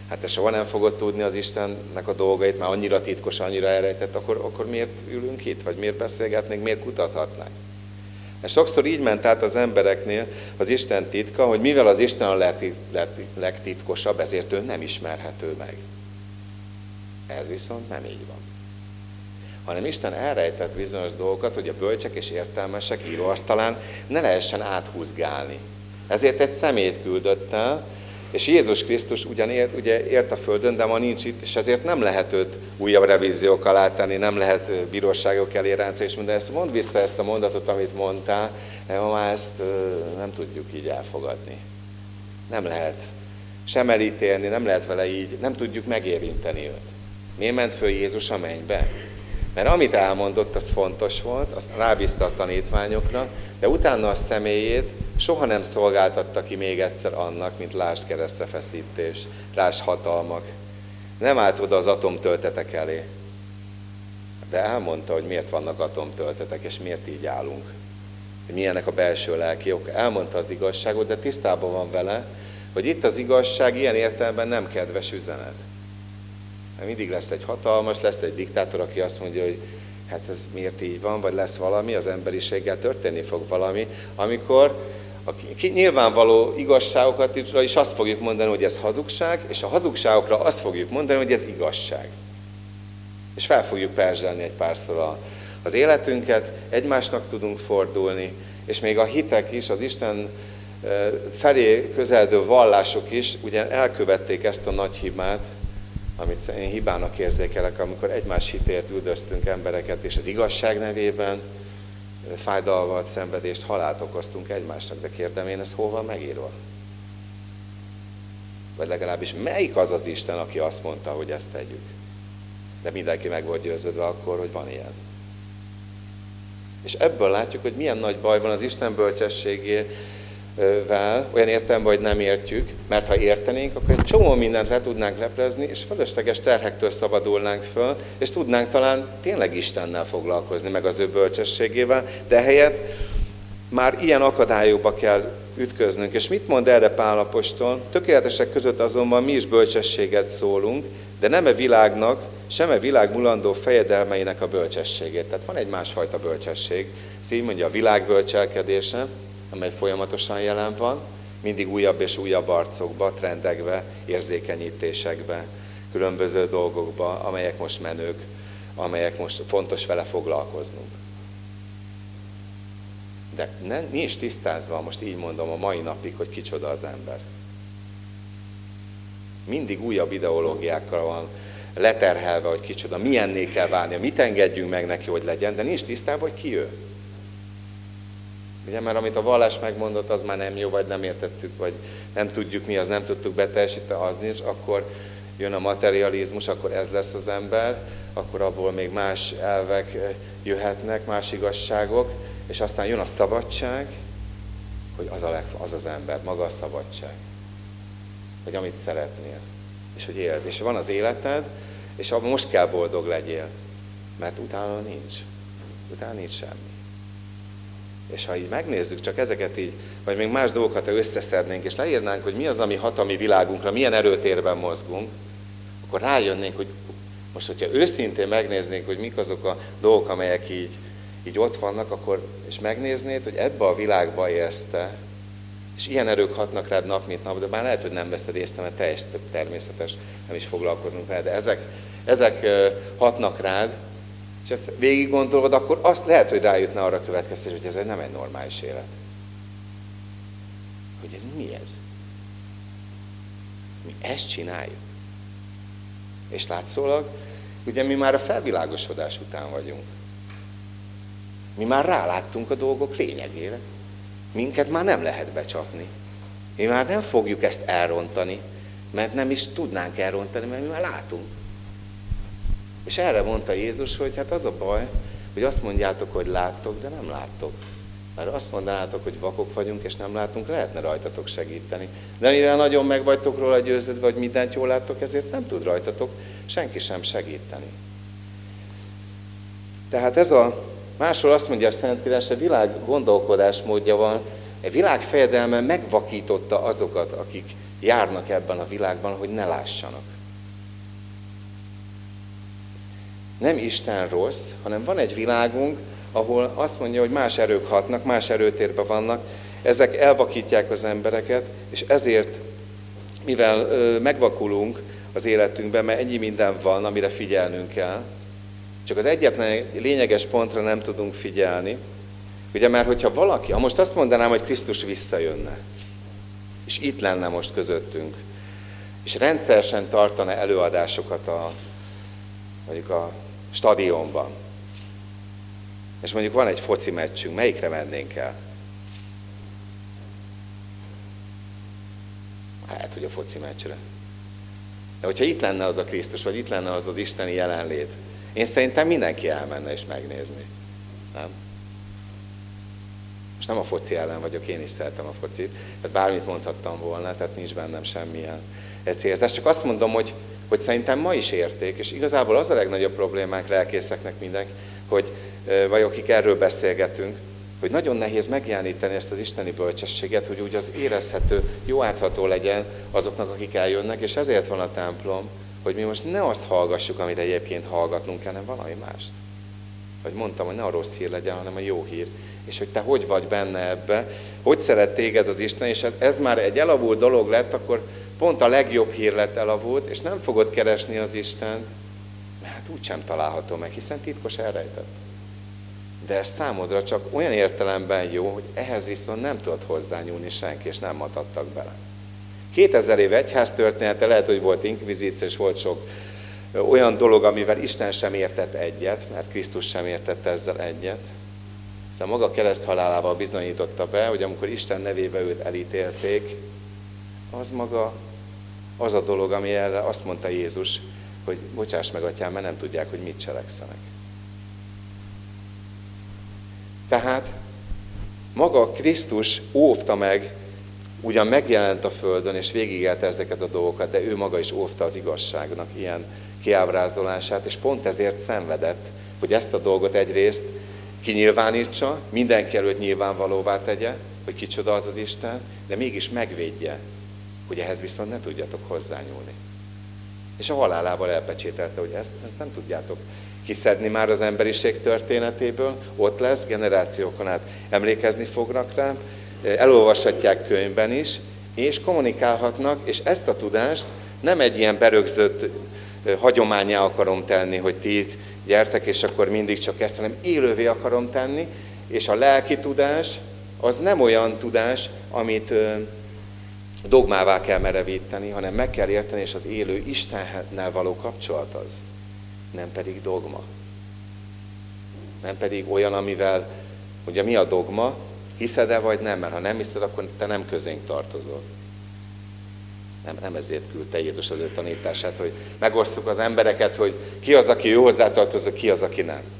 hát te soha nem fogod tudni az Istennek a dolgait, már annyira titkos, annyira elrejtett, akkor miért ülünk itt, vagy miért beszélgetnénk, miért kutathatnánk? Mert sokszor így ment át az embereknél az Isten titka, hogy mivel az Isten a legtitkosabb, ezért ő nem ismerhető meg. Ez viszont nem így van. Hanem Isten elrejtett bizonyos dolgokat, hogy a bölcsek és értelmesek íróasztalán ne lehessen áthúzgálni. Ezért egy személyt küldött el, és Jézus Krisztus ugye ért a földön, de ma nincs itt, és ezért nem lehet őt újabb revíziók alá tenni, nem lehet bíróságok elé ráncani, és minden. Ezt mondd vissza ezt a mondatot, amit mondtál, de ma már ezt nem tudjuk így elfogadni. Nem lehet sem elítélni, nem lehet vele így, nem tudjuk megérinteni őt. Miért ment föl Jézus a mennybe? Mert amit elmondott, az fontos volt, azt rábízta a tanítványokra, de utána a személyét soha nem szolgáltatta ki még egyszer annak, mint lásd keresztre feszítés, lásd hatalmak. Nem állt oda az atomtöltetek elé. De elmondta, hogy miért vannak atomtöltetek, és miért így állunk. Hogy milyenek a belső lelki ok. Elmondta az igazságot, de tisztában van vele, hogy itt az igazság ilyen értelemben nem kedves üzenet. Mindig lesz egy hatalmas, lesz egy diktátor, aki azt mondja, hogy hát ez miért így van, vagy lesz valami, az emberiséggel történni fog valami, amikor a nyilvánvaló igazságokat is azt fogjuk mondani, hogy ez hazugság, és a hazugságokra azt fogjuk mondani, hogy ez igazság. És fel fogjuk perzselni egy párszor az életünket, egymásnak tudunk fordulni, és még a hitek is, az Isten felé közeledő vallások is ugye elkövették ezt a nagy hibát, amit én hibának érzékelek, amikor egymás hitéért üldöztünk embereket, és az igazság nevében fájdalmat, szenvedést, halált okoztunk egymásnak. De kérdem én, ez hol van megírva? Vagy legalábbis melyik az az Isten, aki azt mondta, hogy ezt tegyük? De mindenki meg volt győződve akkor, hogy van ilyen. És ebből látjuk, hogy milyen nagy baj van az Isten bölcsességével, olyan értelemben, hogy nem értjük, mert ha értenénk, akkor egy csomó mindent le tudnánk leplezni, és fölösleges terhektől szabadulnánk föl, és tudnánk talán tényleg Istennel foglalkozni, meg az ő bölcsességével, de helyett már ilyen akadályokba kell ütköznünk. És mit mond erre Pál apostol? Tökéletesek között azonban mi is bölcsességet szólunk, de nem a világnak, sem a világ mulandó fejedelmeinek a bölcsességét. Tehát van egy másfajta bölcsesség, ez így mondja a világ bölcselkedése, amely folyamatosan jelen van, mindig újabb és újabb arcokba, trendekbe, érzékenyítésekbe, különböző dolgokba, amelyek most menők, amelyek most fontos vele foglalkoznunk. De nincs tisztázva, most így mondom a mai napig, hogy kicsoda az ember. Mindig újabb ideológiákkal van leterhelve, hogy kicsoda, milyenné kell válnia, mit engedjünk meg neki, hogy legyen, de nincs tisztában, hogy ki ő. Ugye, mert amit a vallás megmondott, az már nem jó, vagy nem értettük, vagy nem tudjuk mi, az nem tudtuk beteljesíteni, az nincs, akkor jön a materializmus, akkor ez lesz az ember, akkor abból még más elvek jöhetnek, más igazságok, és aztán jön a szabadság, hogy az az ember, maga a szabadság. Hogy amit szeretnél, és hogy éld. És van az életed, és abban most kell boldog legyél, mert utána nincs. Utána nincs semmi. És ha így megnézzük csak ezeket így, vagy még más dolgokat összeszednénk, és leírnánk, hogy mi az, ami hat a mi világunkra, milyen erőtérben mozgunk, akkor rájönnénk, hogy most, hogyha őszintén megnéznénk, hogy mik azok a dolgok, amelyek így ott vannak, akkor, és megnéznéd, hogy ebbe a világba élsz te, és ilyen erők hatnak rád nap, mint nap, de már lehet, hogy nem veszed észre, mert teljesen természetes, nem is foglalkozunk vele, de ezek hatnak rád, és ezt végig gondolod, akkor azt lehet, hogy rájutna arra következtetés, hogy ez nem egy normális élet. Hogy ez mi ez? Mi ezt csináljuk. És látszólag, ugye mi már a felvilágosodás után vagyunk. Mi már ráláttunk a dolgok lényegére. Minket már nem lehet becsapni. Mi már nem fogjuk ezt elrontani, mert nem is tudnánk elrontani, mert mi már látunk. És erre mondta Jézus, hogy hát az a baj, hogy azt mondjátok, hogy láttok, de nem láttok. Mert azt mondanátok, hogy vakok vagyunk, és nem látunk, lehetne rajtatok segíteni. De mivel nagyon meg vagytok róla győződve, hogy mindent jól láttok, ezért nem tud rajtatok senki sem segíteni. Tehát ez máshol azt mondja a Szentírás, a világ gondolkodásmódja van, a világ fejedelme megvakította azokat, akik járnak ebben a világban, hogy ne lássanak. Nem Isten rossz, hanem van egy világunk, ahol azt mondja, hogy más erők hatnak, más erőtérben vannak, ezek elvakítják az embereket, és ezért, mivel megvakulunk az életünkben, mert ennyi minden van, amire figyelnünk kell, csak az egyetlen lényeges pontra nem tudunk figyelni, ugye, mert hogyha valaki, ha most azt mondanám, hogy Krisztus visszajönne, és itt lenne most közöttünk, és rendszeresen tartana előadásokat mondjuk a stadionban, és mondjuk van egy foci meccsünk, melyikre mennénk el? Hát, hogy a foci meccsre. De hogyha itt lenne az a Krisztus, vagy itt lenne az az isteni jelenlét, én szerintem mindenki elmenne és megnézni. Nem? Most nem a foci ellen vagyok, én is szeretem a focit, tehát bármit mondhattam volna, tehát nincs bennem semmilyen célzás. Csak azt mondom, hogy szerintem ma is érték, és igazából az a legnagyobb problémánk lelkészeknek mindenki, hogy vagy akik erről beszélgetünk, hogy nagyon nehéz megjeleníteni ezt az isteni bölcsességet, hogy úgy az érezhető, jó átható legyen azoknak, akik eljönnek, és ezért van a templom, hogy mi most ne azt hallgassuk, amit egyébként hallgatnunk kell, hanem valami mást. Vagy mondtam, hogy ne a rossz hír legyen, hanem a jó hír. És hogy te hogy vagy benne ebbe, hogy szeret téged az Isten, és ez már egy elavult dolog lett, akkor pont a legjobb hír lett elavult, és nem fogod keresni az Istent, mert hát úgysem található meg, hiszen titkos elrejtett. De ez számodra csak olyan értelemben jó, hogy ehhez viszont nem tudod hozzányúlni senki, és nem matadtak bele. 2000 év egyháztörténete, lehet, hogy volt inkvizíció, és volt sok olyan dolog, amivel Isten sem értett egyet, mert Krisztus sem értett ezzel egyet. Szóval maga kereszt halálával bizonyította be, hogy amikor Isten nevébe őt elítélték, az maga az a dolog, ami erre azt mondta Jézus, hogy bocsáss meg, atyám, mert nem tudják, hogy mit cselekszenek. Tehát maga Krisztus óvta meg, ugyan megjelent a földön, és végigélte ezeket a dolgokat, de ő maga is óvta az igazságnak ilyen kiábrázolását, és pont ezért szenvedett, hogy ezt a dolgot egyrészt kinyilvánítsa, mindenki előtt nyilvánvalóvá tegye, hogy kicsoda az az Isten, de mégis megvédje, hogy ehhez viszont ne tudjatok hozzányúlni. És a halálával elpecsételte, hogy ezt nem tudjátok kiszedni már az emberiség történetéből, ott lesz, generációkon át emlékezni fognak rá, elolvashatják könyvben is, és kommunikálhatnak, és ezt a tudást nem egy ilyen berögzött hagyománnyá akarom tenni, hogy ti itt gyertek, és akkor mindig csak ezt, hanem élővé akarom tenni, és a lelki tudás az nem olyan tudás, amit dogmává kell merevíteni, hanem meg kell érteni, és az élő Istennel való kapcsolat az. Nem pedig dogma. Nem pedig olyan, amivel, ugye mi a dogma, hiszed-e vagy nem, mert ha nem hiszed, akkor te nem közénk tartozol. Nem ezért küldte Jézus az ő tanítását, hogy megosztjuk az embereket, hogy ki az, aki ő hozzátartozik, ki az, aki nem.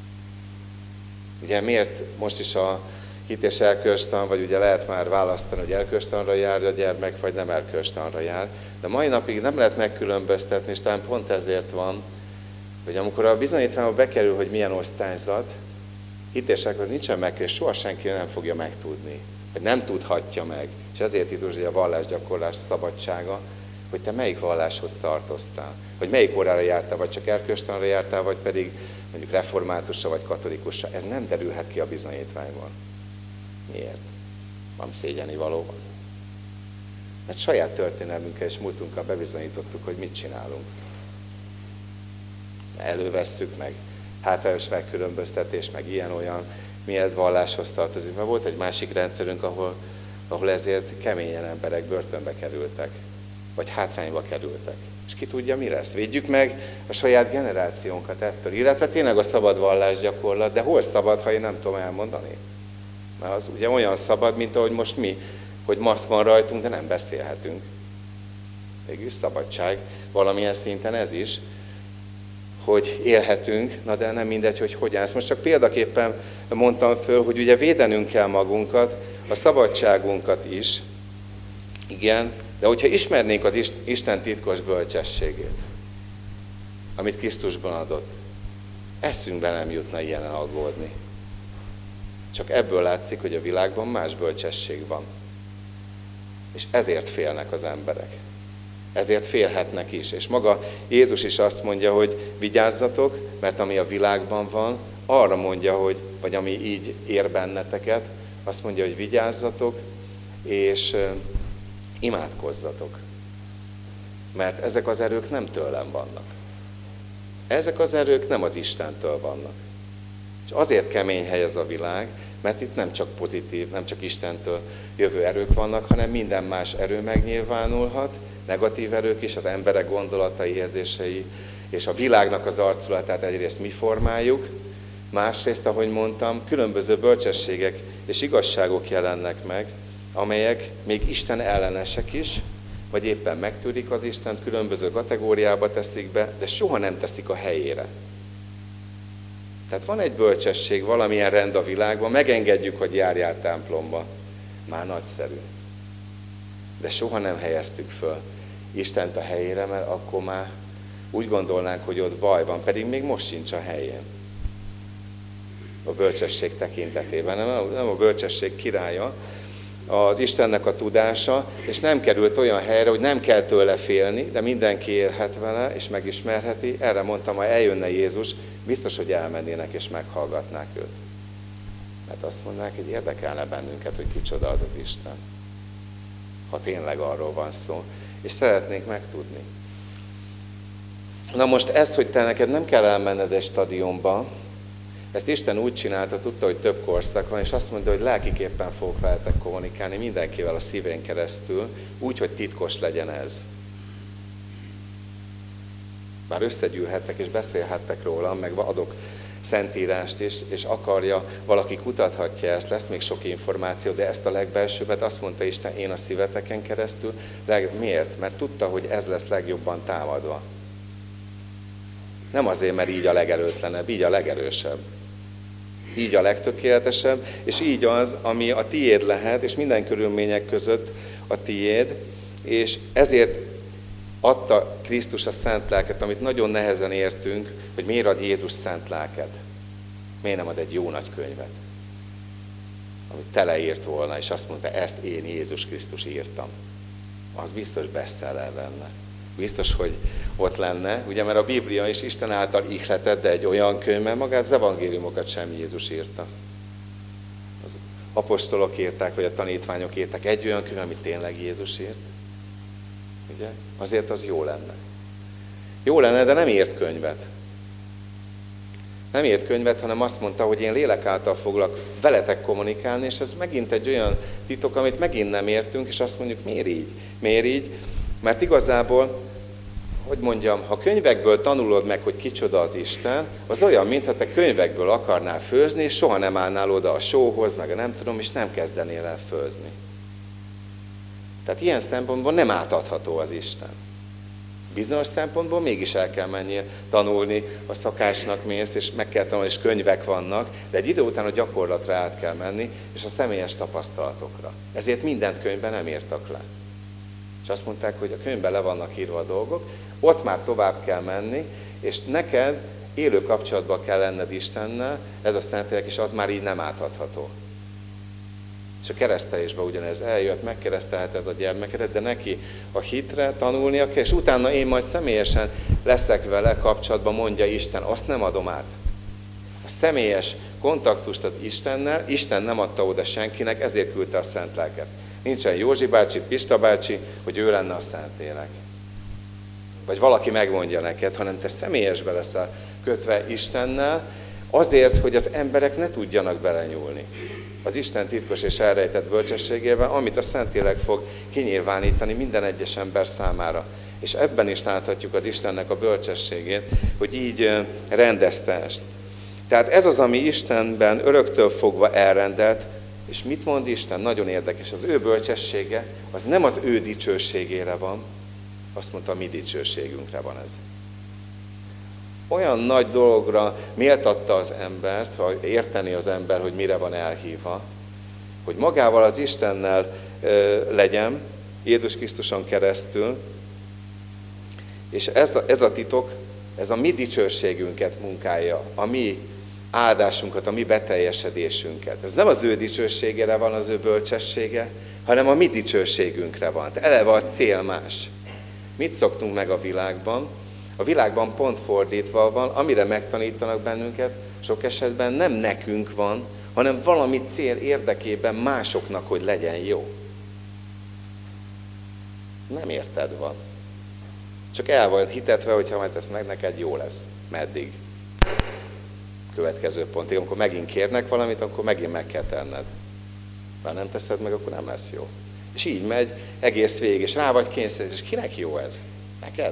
Ugye miért most is a hit és erkölcstan, vagy ugye lehet már választani, hogy erkölcstanra jár a gyermek, vagy nem erkölcstanra jár. De mai napig nem lehet megkülönböztetni, és talán pont ezért van, hogy amikor a bizonyítványba bekerül, hogy milyen osztályzat, hit és erkölcs nincsen meg, és soha senki nem fogja megtudni, vagy nem tudhatja meg. És ezért itt a vallásgyakorlás szabadsága, hogy te melyik valláshoz tartoztál, hogy melyik órára jártál, vagy csak erkölcstanra jártál, vagy pedig mondjuk reformátusra, vagy katolikusra. Ez nem derülhet ki a bizonyítványban. Miért? Van szégyeni valóban. Mert saját történelmünkkel és múltunkkal bebizonyítottuk, hogy mit csinálunk. Elővesszük meg, hátrányos megkülönböztetés, meg ilyen-olyan, mi ez valláshoz tartozik. Mert volt egy másik rendszerünk, ahol ezért keményen emberek börtönbe kerültek, vagy hátrányba kerültek. És ki tudja, mi lesz? Védjük meg a saját generációnkat ettől. Illetve tényleg a szabad vallásgyakorlat, de hol szabad, ha én nem tudom elmondani? Mert az ugye olyan szabad, mint ahogy most mi, hogy maszk van rajtunk, de nem beszélhetünk. Végül szabadság, valamilyen szinten ez is, hogy élhetünk, na de nem mindegy, hogy hogyan. Ezt most csak példaképpen mondtam föl, hogy ugye védenünk kell magunkat, a szabadságunkat is, igen, de hogyha ismernénk az Isten titkos bölcsességét, amit Krisztusban adott, eszünkbe nem jutna ilyenen aggódni. Csak ebből látszik, hogy a világban más bölcsesség van. És ezért félnek az emberek. Ezért félhetnek is. És maga Jézus is azt mondja, hogy vigyázzatok, mert ami a világban van, arra mondja, hogy, vagy ami így ér benneteket, azt mondja, hogy vigyázzatok, és imádkozzatok. Mert ezek az erők nem tőlem vannak. Ezek az erők nem az Istentől vannak. És azért kemény hely ez a világ, mert itt nem csak pozitív, nem csak Istentől jövő erők vannak, hanem minden más erő megnyilvánulhat, negatív erők is, az emberek gondolatai, érzései, és a világnak az arculatát egyrészt mi formáljuk, másrészt, ahogy mondtam, különböző bölcsességek és igazságok jelennek meg, amelyek még Isten ellenesek is, vagy éppen megtűrik az Istent, különböző kategóriába teszik be, de soha nem teszik a helyére. Tehát van egy bölcsesség, valamilyen rend a világban, megengedjük, hogy járjál templomba. Már nagyszerű. De soha nem helyeztük föl Istent a helyére, mert akkor már úgy gondolnánk, hogy ott baj van, pedig még most sincs a helyén. A bölcsesség tekintetében. Nem a bölcsesség királya, az Istennek a tudása, és nem került olyan helyre, hogy nem kell tőle félni, de mindenki élhet vele, és megismerheti. Erre mondtam, ha eljönne Jézus, biztos, hogy elmennének és meghallgatnák őt. Mert azt mondanák, hogy érdekelne bennünket, hogy kicsoda az az Isten. Ha tényleg arról van szó. És szeretnénk megtudni. Na most ezt, hogy te neked nem kell elmenned egy stadionba, ezt Isten úgy csinálta, tudta, hogy több korszak van, és azt mondta, hogy lelkiképpen fogok veletek kommunikálni mindenkivel a szívén keresztül, úgy, hogy titkos legyen ez. Bár összegyűlhettek és beszélhettek róla, meg adok szentírást is, és akarja, valaki kutathatja ezt, lesz még sok információ, de ezt a legbelsőbbet azt mondta Isten, én a szíveteken keresztül. Miért? Mert tudta, hogy ez lesz legjobban támadva. Nem azért, mert így a legelőtlenebb, így a legerősebb. Így a legtökéletesebb, és így az, ami a tiéd lehet, és minden körülmények között a tiéd, és ezért adta Krisztus a szent lelket, amit nagyon nehezen értünk, hogy miért ad Jézus szent lelket. Miért nem ad egy jó nagy könyvet, amit teleírt volna, és azt mondta, ezt én Jézus Krisztus írtam. Az biztos bestseller lenne. Biztos, hogy ott lenne, ugye, mert a Biblia is Isten által ihletett, de egy olyan könyv, mert magát az evangéliumokat sem Jézus írta. Az apostolok írták, vagy a tanítványok írták egy olyan könyv, amit tényleg Jézus írt. Ugye? Azért az jó lenne. Jó lenne, de nem írt könyvet. Nem írt könyvet, hanem azt mondta, hogy én lélek által foglak veletek kommunikálni, és ez megint egy olyan titok, amit megint nem értünk, és azt mondjuk, miért így? Miért így? Mert igazából, hogy mondjam, ha könyvekből tanulod meg, hogy kicsoda az Isten, az olyan, mintha te könyvekből akarnál főzni, és soha nem állnál oda a sóhoz, meg a nem tudom, és nem kezdenél el főzni. Tehát ilyen szempontból nem átadható az Isten. Bizonyos szempontból mégis el kell menni tanulni, a szakácsnak mész, és meg kell tanulni, és könyvek vannak, de egy idő után a gyakorlatra át kell menni, és a személyes tapasztalatokra. Ezért mindent könyvben nem írtak le. És azt mondták, hogy a könyvben le vannak írva a dolgok, ott már tovább kell menni, és neked élő kapcsolatban kell lenned Istennel, ez a Szentlélek, és az már így nem átadható. És a keresztelésben ugyanez eljött, megkeresztelheted a gyermekedet, de neki a hitre tanulnia kell, és utána én majd személyesen leszek vele kapcsolatban, mondja Isten, azt nem adom át. A személyes kontaktust az Istennel, Isten nem adta oda senkinek, ezért küldte a Szent Lelket. Nincsen Józsi bácsi, Pista bácsi, hogy ő lenne a Szentlélek. Vagy valaki megmondja neked, hanem te személyesbe leszel kötve Istennel, azért, hogy az emberek ne tudjanak belenyúlni. Az Isten titkos és elrejtett bölcsességével, amit a Szentlélek fog kinyilvánítani minden egyes ember számára. És ebben is láthatjuk az Istennek a bölcsességét, hogy így rendezte ezt. Tehát ez az, ami Istenben öröktől fogva elrendelt, és mit mond Isten? Nagyon érdekes. Az ő bölcsessége, az nem az ő dicsőségére van, azt mondta, a mi dicsőségünkre van ez. Olyan nagy dologra méltatta az embert, ha érteni az ember, hogy mire van elhívva, hogy magával az Istennel legyen, Jézus Krisztuson keresztül, és ez a titok, ez a mi dicsőségünket munkálja, a mi áldásunkat, a mi beteljesedésünket. Ez nem az ő dicsőségére van az ő bölcsessége, hanem a mi dicsőségünkre van. Eleve a cél más. Mit szoktunk meg a világban? A világban pont fordítva van, amire megtanítanak bennünket, sok esetben nem nekünk van, hanem valami cél érdekében másoknak, hogy legyen jó. Nem érted van. Csak el vagy hitetve, hogy ha majd ezt meg neked jó lesz. Meddig? Következő pontig, amikor megint kérnek valamit, akkor megint meg kell tenned. Ha nem teszed meg, akkor nem lesz jó. És így megy egész végig, és rá vagy kényszerítve, és kinek jó ez? Neked?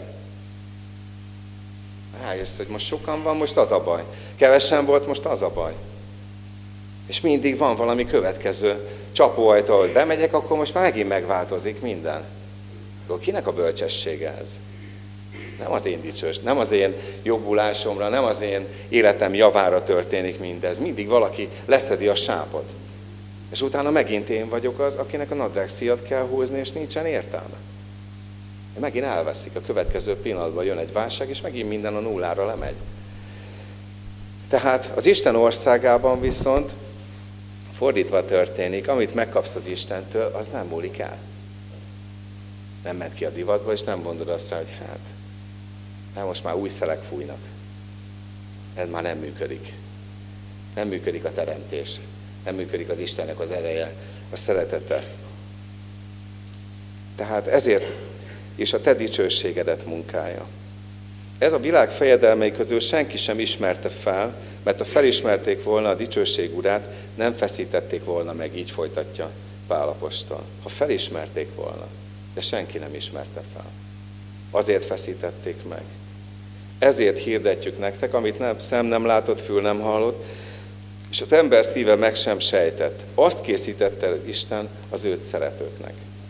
Rájössz, hogy most sokan van, most az a baj. Kevesen volt, most az a baj. És mindig van valami következő csapóajtó, ahogy bemegyek, akkor most már megint megváltozik minden. Akkor kinek a bölcsessége ez? Nem az én dicsős, nem az én jobbulásomra, nem az én életem javára történik mindez. Mindig valaki leszedi a sápot. És utána megint én vagyok az, akinek a nadrágszíjat kell húzni, és nincsen értelme. Megint elveszik, a következő pillanatban jön egy válság, és megint minden a nullára lemegy. Tehát az Isten országában viszont fordítva történik, amit megkapsz az Istentől, az nem múlik el. Nem ment ki a divatba, és nem mondod azt rá, hogy most már új szelek fújnak. Ez már nem működik. Nem működik a teremtés. Nem működik az Istennek az ereje, a szeretete. Tehát ezért is a te dicsőségedet munkája. Ez a világ fejedelmei közül senki sem ismerte fel, mert ha felismerték volna a dicsőség urát, nem feszítették volna meg, így folytatja Pál apostol. Ha felismerték volna, de senki nem ismerte fel. Azért feszítették meg. Ezért hirdetjük nektek, amit szem nem látott, fül nem hallott, és az ember szíve meg sem sejtett. Azt készítette Isten az őt szeretőknek.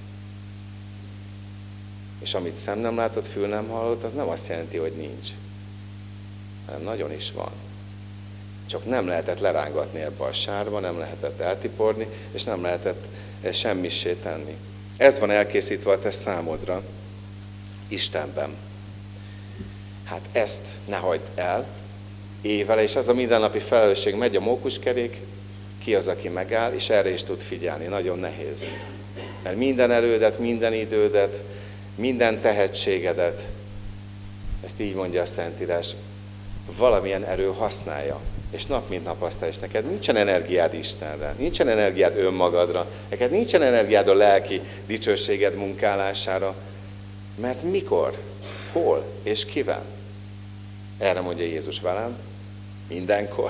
És amit szem nem látott, fül nem hallott, az nem azt jelenti, hogy nincs. Hanem nagyon is van. Csak nem lehetett lerángatni ebbe a sárba, nem lehetett eltiporni, és nem lehetett semmissé tenni. Ez van elkészítve a te számodra, Istenben. Hát ezt ne hagyd el, évele, és ez a mindennapi felelősség, megy a mókuskerék, ki az, aki megáll, és erre is tud figyelni. Nagyon nehéz. Mert minden erődet, minden idődet, minden tehetségedet, ezt így mondja a Szentírás, valamilyen erő használja. És nap mint nap azt és neked nincsen energiád Istenre, nincsen energiád önmagadra, neked nincsen energiád a lelki dicsőséged munkálására, mert mikor, hol és kivel? Erre mondja Jézus velem, mindenkor,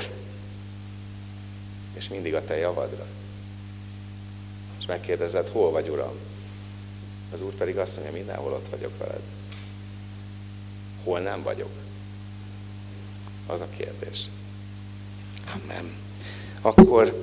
és mindig a te javadra. És megkérdezed, hol vagy, Uram? Az Úr pedig azt mondja, mindenhol ott vagyok veled. Hol nem vagyok? Az a kérdés. Amen. Akkor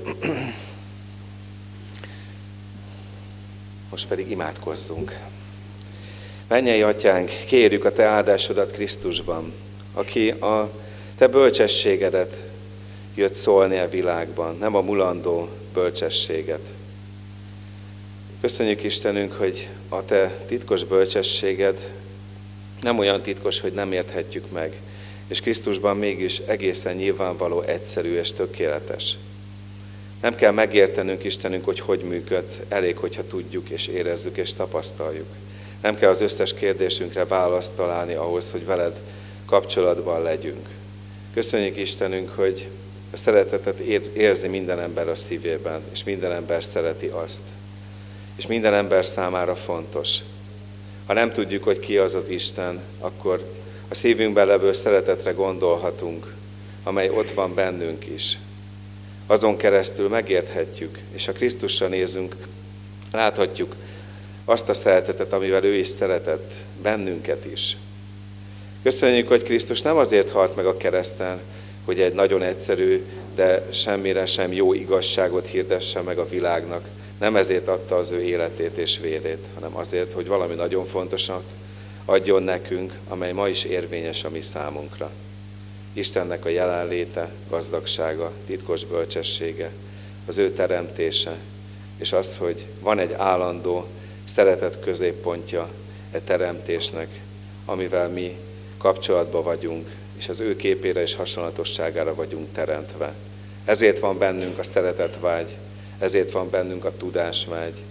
most pedig imádkozzunk. Mennyei Atyánk, kérjük a te áldásodat Krisztusban, aki a te bölcsességedet jött szólni a világban, nem a mulandó bölcsességet. Köszönjük Istenünk, hogy a te titkos bölcsességed nem olyan titkos, hogy nem érthetjük meg, és Krisztusban mégis egészen nyilvánvaló, egyszerű és tökéletes. Nem kell megértenünk, Istenünk, hogy hogy működsz, elég, hogyha tudjuk és érezzük és tapasztaljuk. Nem kell az összes kérdésünkre választ találni ahhoz, hogy veled kapcsolatban legyünk. Köszönjük Istenünk, hogy a szeretetet érzi minden ember a szívében, és minden ember szereti azt. És minden ember számára fontos. Ha nem tudjuk, hogy ki az az Isten, akkor a szívünkben levő szeretetre gondolhatunk, amely ott van bennünk is. Azon keresztül megérthetjük, és ha Krisztusra nézünk, láthatjuk azt a szeretetet, amivel ő is szeretett bennünket is. Köszönjük, hogy Krisztus nem azért halt meg a kereszten, hogy egy nagyon egyszerű, de semmire sem jó igazságot hirdesse meg a világnak. Nem ezért adta az ő életét és vérét, hanem azért, hogy valami nagyon fontosat adjon nekünk, amely ma is érvényes a mi számunkra. Istennek a jelenléte, gazdagsága, titkos bölcsessége, az ő teremtése, és az, hogy van egy állandó szeretet középpontja e teremtésnek, amivel mi kapcsolatban vagyunk, és az ő képére és hasonlatosságára vagyunk teremtve. Ezért van bennünk a szeretetvágy, ezért van bennünk a tudásvágy,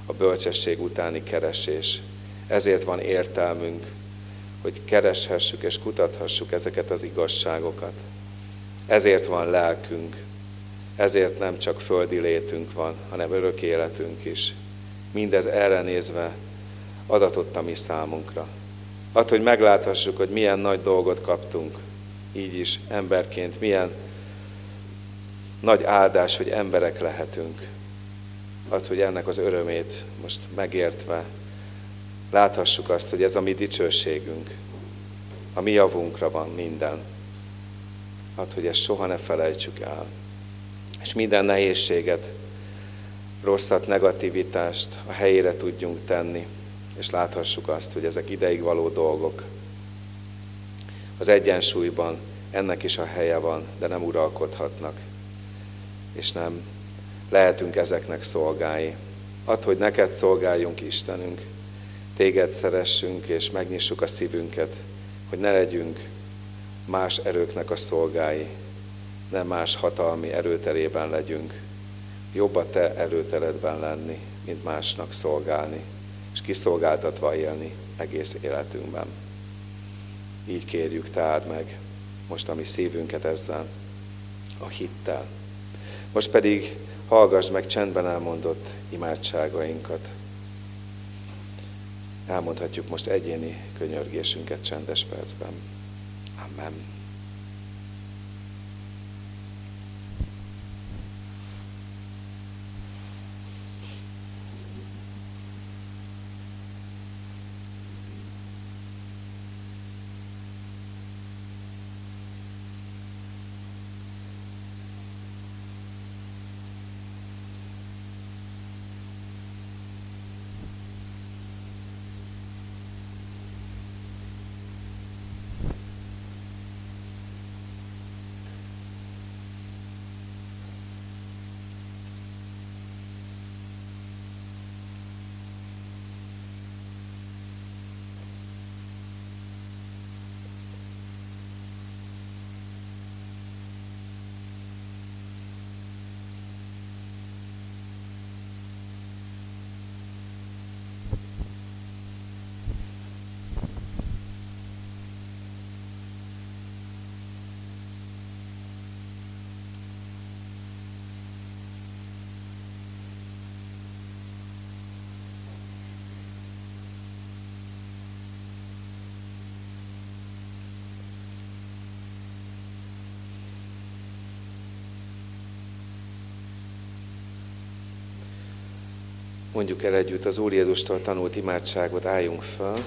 a bölcsesség utáni keresés. Ezért van értelmünk, hogy kereshessük és kutathassuk ezeket az igazságokat. Ezért van lelkünk, ezért nem csak földi létünk van, hanem örök életünk is. Mindez erre nézve adatott a mi számunkra. Add, hogy megláthassuk, hogy milyen nagy dolgot kaptunk, így is emberként, milyen nagy áldás, hogy emberek lehetünk. Add, hogy ennek az örömét most megértve láthassuk azt, hogy ez a mi dicsőségünk, a mi javunkra van minden. Add, hogy ezt soha ne felejtsük el. És minden nehézséget, rosszat, negativitást a helyére tudjunk tenni, és láthassuk azt, hogy ezek ideig való dolgok. Az egyensúlyban ennek is a helye van, de nem uralkodhatnak, és nem lehetünk ezeknek szolgái. Add, hogy neked szolgáljunk, Istenünk, téged szeressünk, és megnyissuk a szívünket, hogy ne legyünk más erőknek a szolgái, nem más hatalmi erőterében legyünk. Jobb a te erőteredben lenni, mint másnak szolgálni, és kiszolgáltatva élni egész életünkben. Így kérjük, te áld meg most a mi szívünket ezzel a hittel. Most pedig hallgass meg csendben elmondott imádságainkat. Elmondhatjuk most egyéni könyörgésünket csendes percben. Amen. Mondjuk el együtt az Úr Jézustól tanult imádságot, álljunk föl.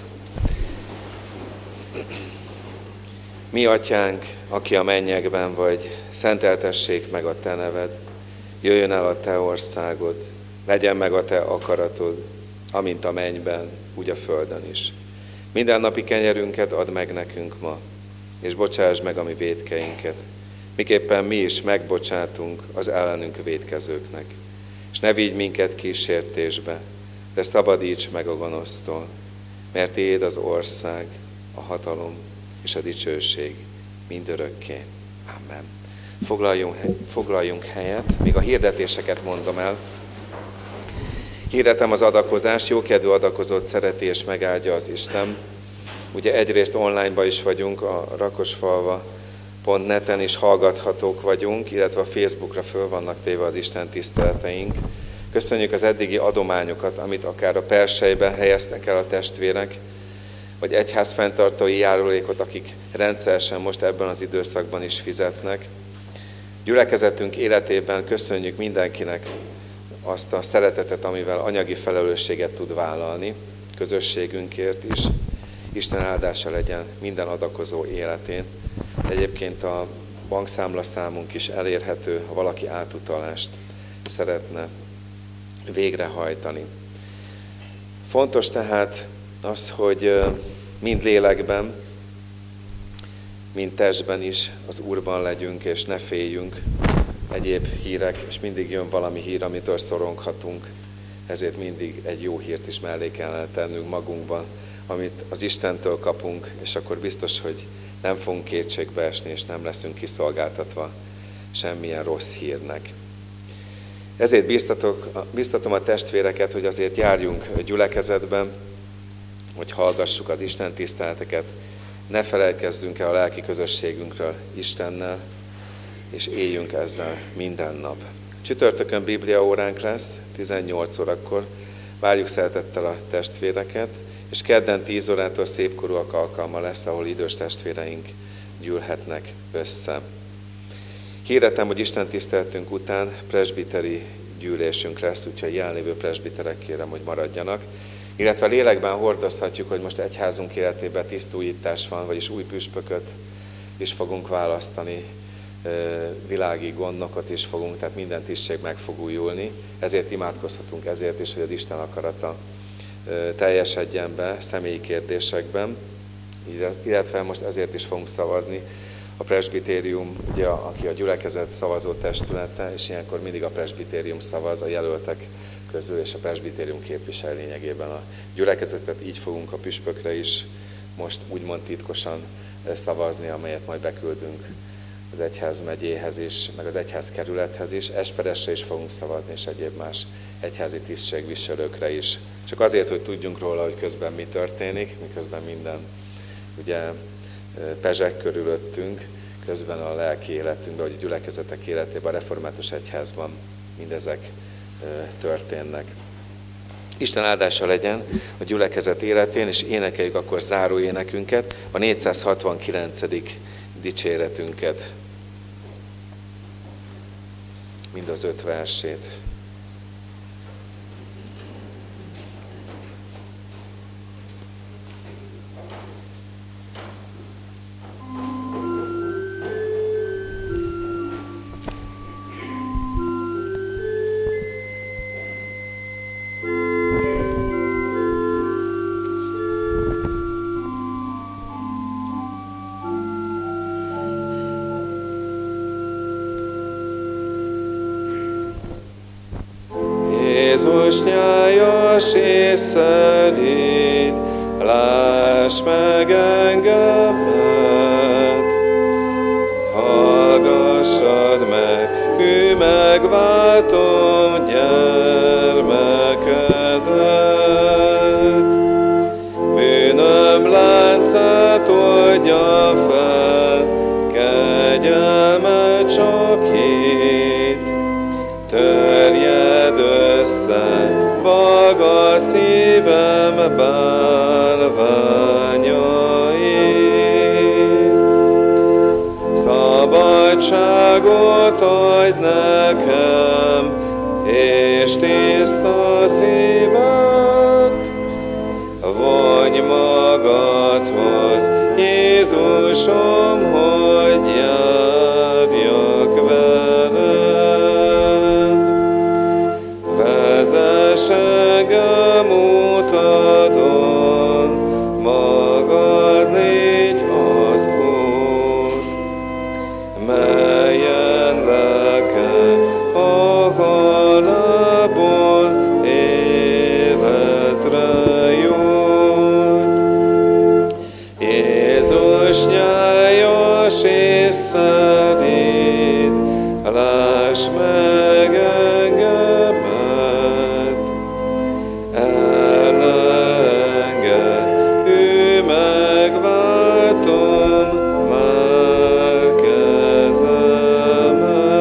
Mi atyánk, aki a mennyekben vagy, szenteltessék meg a te neved, jöjjön el a te országod, legyen meg a te akaratod, amint a mennyben, úgy a földön is. Mindennapi kenyerünket add meg nekünk ma, és bocsásd meg a mi vétkeinket, miképpen mi is megbocsátunk az ellenünk vétkezőknek. És ne vigy minket kísértésbe, de szabadíts meg a gonosztól, mert tiéd az ország, a hatalom és a dicsőség mindörökké. Amen. Foglaljunk helyet, még a hirdetéseket mondom el. Hirdetem az adakozást, jókedvű adakozót szereti és megáldja az Isten. Ugye egyrészt online-ba is vagyunk, a rakosfalva.net-en is hallgathatók vagyunk, illetve a Facebookra föl vannak téve az Isten tiszteleteink. Köszönjük az eddigi adományokat, amit akár a persejben helyeznek el a testvérek, vagy egyházfenntartói járulékot, akik rendszeresen most ebben az időszakban is fizetnek. Gyülekezetünk életében köszönjük mindenkinek azt a szeretetet, amivel anyagi felelősséget tud vállalni, közösségünkért is. Isten áldása legyen minden adakozó életén. Egyébként a bankszámlaszámunk is elérhető, ha valaki átutalást szeretne végrehajtani. Fontos tehát az, hogy mind lélekben, mind testben is az Úrban legyünk, és ne féljünk egyéb hírek, és mindig jön valami hír, amitől szoronghatunk, ezért mindig egy jó hírt is mellé kellene tennünk magunkban, amit az Istentől kapunk, és akkor biztos, hogy nem fogunk kétségbe esni, és nem leszünk kiszolgáltatva semmilyen rossz hírnek. Ezért biztatom a testvéreket, hogy azért járjunk gyülekezetben, hogy hallgassuk az Isten tiszteleteket, ne felejtkezzünk el a lelki közösségünkről Istennel, és éljünk ezzel minden nap. Csütörtökön Biblia óránk lesz, 18 órakor, várjuk szeretettel a testvéreket, és kedden 10 órától szépkorúak alkalma lesz, ahol idős testvéreink gyűlhetnek össze. Hirdetem, hogy Isten tiszteletünk után presbiteri gyűlésünk lesz, úgyhogy jelenlévő presbiterek kérem, hogy maradjanak. Illetve lélekben hordozhatjuk, hogy most egyházunk életében tisztújítás van, vagyis új püspököt is fogunk választani, világi gondnokat is fogunk, tehát minden tisztség meg fog újulni. Ezért imádkozhatunk ezért is, hogy az Isten akarata teljesedjen be személyi kérdésekben, illetve most ezért is fogunk szavazni. A presbitérium, ugye, aki a gyülekezet szavazó testülete, és ilyenkor mindig a presbitérium szavaz a jelöltek közül, és a presbitérium képvisel lényegében a gyülekezetet. Így fogunk a püspökre is most úgymond titkosan szavazni, amelyet majd beküldünk az egyházmegyéhez is, meg az egyházkerülethez is. Esperesre is fogunk szavazni, és egyéb más egyházi tisztségviselőkre is. Csak azért, hogy tudjunk róla, hogy közben mi történik, miközben minden ugye pezsek körülöttünk, közben a lelki életünkben, vagy a gyülekezetek életében, a református egyházban mindezek történnek. Isten áldása legyen a gyülekezet életén, és énekeljük akkor záró énekünket, a 469. dicséretünket, mind az 5 versét. Jézus nyájas és szerint, láss meg engemet, hallgassad meg, ő megváltom gyermekedet. Bűnöm láncát oldja fel, kegyelme csak itt, törjed össze maga szívem bálványait. Szabadságot adj nekem, és tiszta szívet, vonj magadhoz, Jézusom, hogy járjak veled. Vezess engem útadon, magad légy az út, melyen lelkem a halálból életre jut. Jézus nyájas és szerint, láss meg engemet, el ne engedd, ő megváltom már kezemet.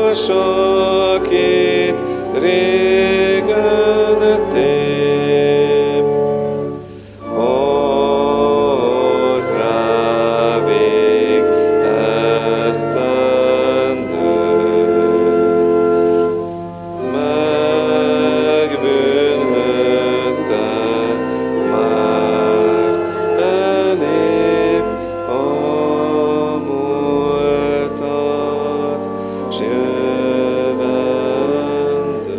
sakít régen tép. Hozd rá vég esztendőt, megbűnhődte már e nép a múltat s jövendőt.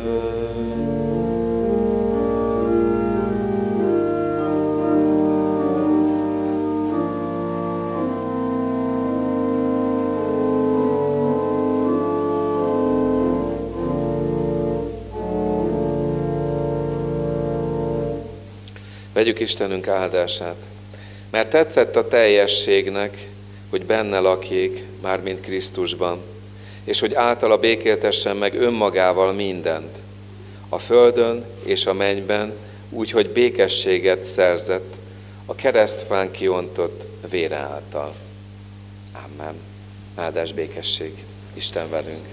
Vegyük Istenünk áldását, mert tetszett a teljességnek, hogy benne lakjék, mármint Krisztusban, és hogy általa békéltessen meg önmagával mindent, a földön és a mennyben, úgy, hogy békességet szerzett a keresztfán kiontott vére által. Amen. Áldás, békesség. Isten velünk.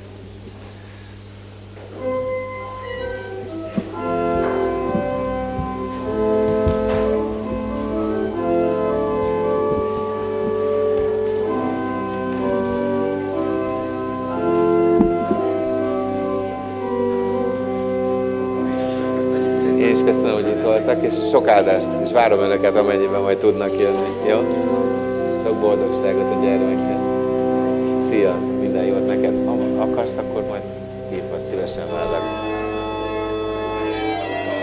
Én is köszönöm, hogy itt voltak, és sok áldást, és várom önöket, amennyiben majd tudnak jönni. Jó? Sok boldogságot a gyermekkel. Szia, minden jót neked. Ha akarsz, akkor majd hívhatsz, szívesen várlak.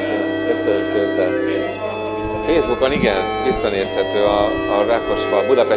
Köszönöm szépen. Facebookon igen, visszanézhető a Rákosfal, Budapest